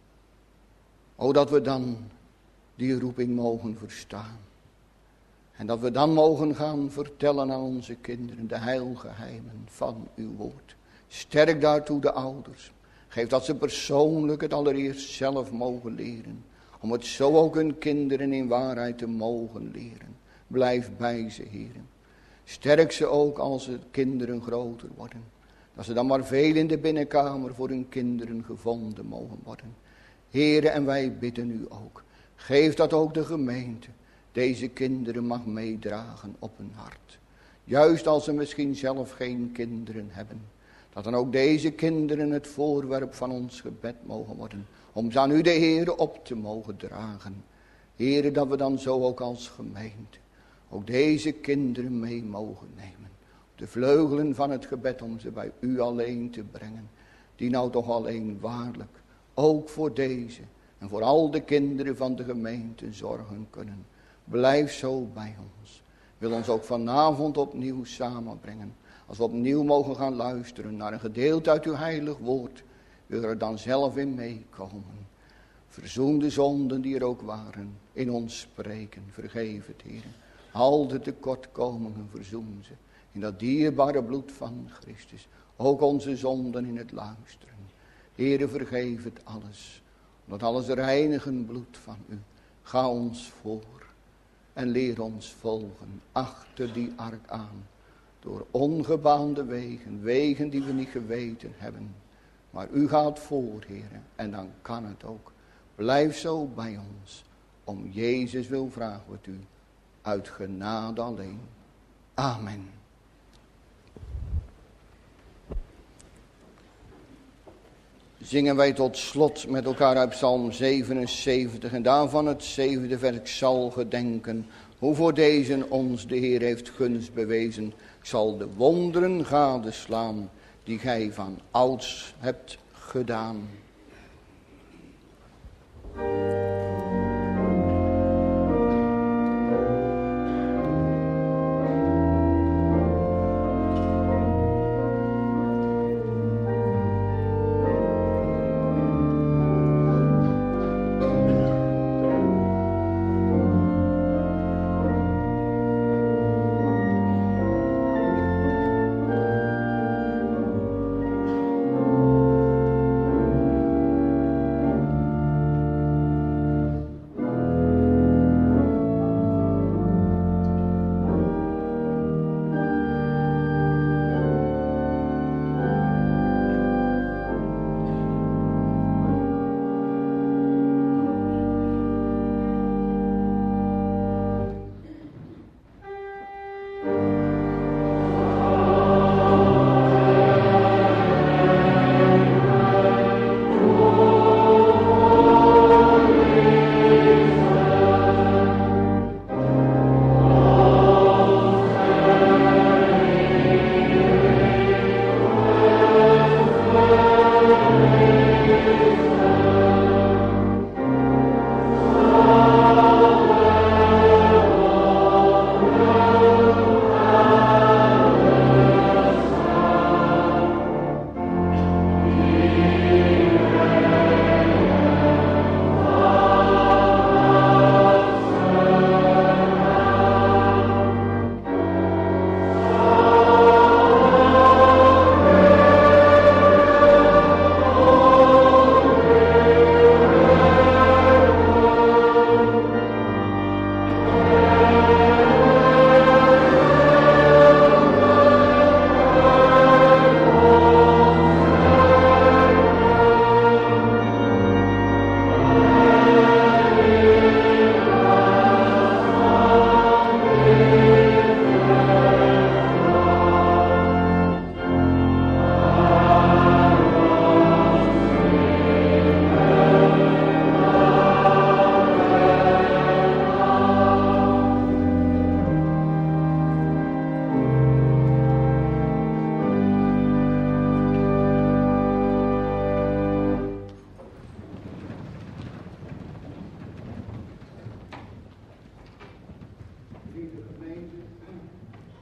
O, dat we dan die roeping mogen verstaan. En dat we dan mogen gaan vertellen aan onze kinderen de heilgeheimen van uw woord. Sterk daartoe de ouders. Geef dat ze persoonlijk het allereerst zelf mogen leren. Om het zo ook hun kinderen in waarheid te mogen leren. Blijf bij ze, heren. Sterk ze ook als de kinderen groter worden. Dat ze dan maar veel in de binnenkamer voor hun kinderen gevonden mogen worden. Heren, en wij bidden u ook. Geef dat ook de gemeente deze kinderen mag meedragen op hun hart. Juist als ze misschien zelf geen kinderen hebben. Dat dan ook deze kinderen het voorwerp van ons gebed mogen worden. Om ze aan u de Heere op te mogen dragen. Heere, dat we dan zo ook als gemeente ook deze kinderen mee mogen nemen. Op de vleugelen van het gebed om ze bij u alleen te brengen. Die nou toch alleen waarlijk ook voor deze en voor al de kinderen van de gemeente zorgen kunnen. Blijf zo bij ons. Wil ons ook vanavond opnieuw samenbrengen. Als we opnieuw mogen gaan luisteren naar een gedeelte uit uw heilig woord. Wil er dan zelf in meekomen. Verzoen de zonden die er ook waren. In ons spreken. Vergeef het, Heer. Al de tekortkomingen verzoen ze. In dat dierbare bloed van Christus. Ook onze zonden in het luisteren. Heere, vergeef het alles. Dat alles reinigen bloed van u. Ga ons voor. En leer ons volgen achter die ark aan. Door ongebaande wegen. Wegen die we niet geweten hebben. Maar u gaat voor, Heere. En dan kan het ook. Blijf zo bij ons. Om Jezus wil vragen we het u. Uit genade alleen. Amen. Zingen wij tot slot met elkaar uit Psalm 77 en daarvan het 7e vers. Ik zal gedenken hoe voor deze ons de Heer heeft gunst bewezen. Ik zal de wonderen gadeslaan die gij van ouds hebt gedaan.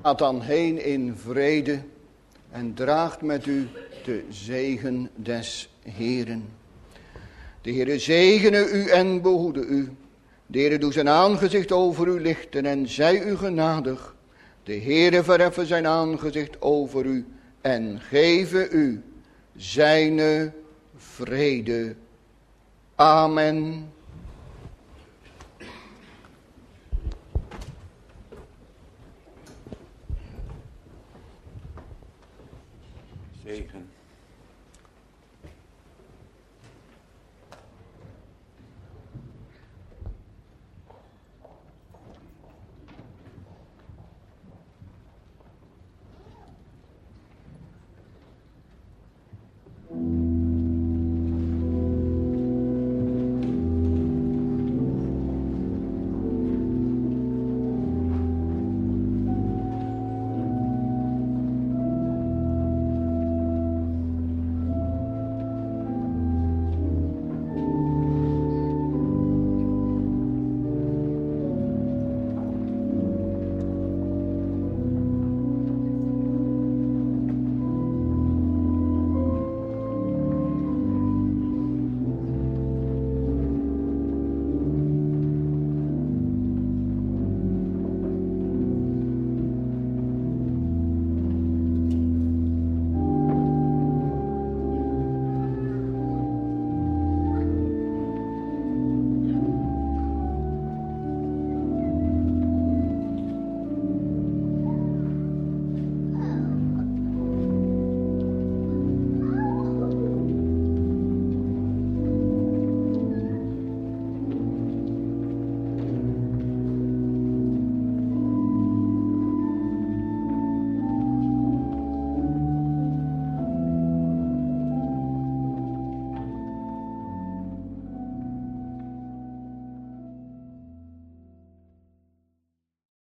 Gaat dan heen in vrede en draagt met u de zegen des Heeren. De Heere zegene u en behoede u. De Heere doe zijn aangezicht over u lichten en zij u genadig. De Heere verheffen zijn aangezicht over u en geven u zijne vrede. Amen.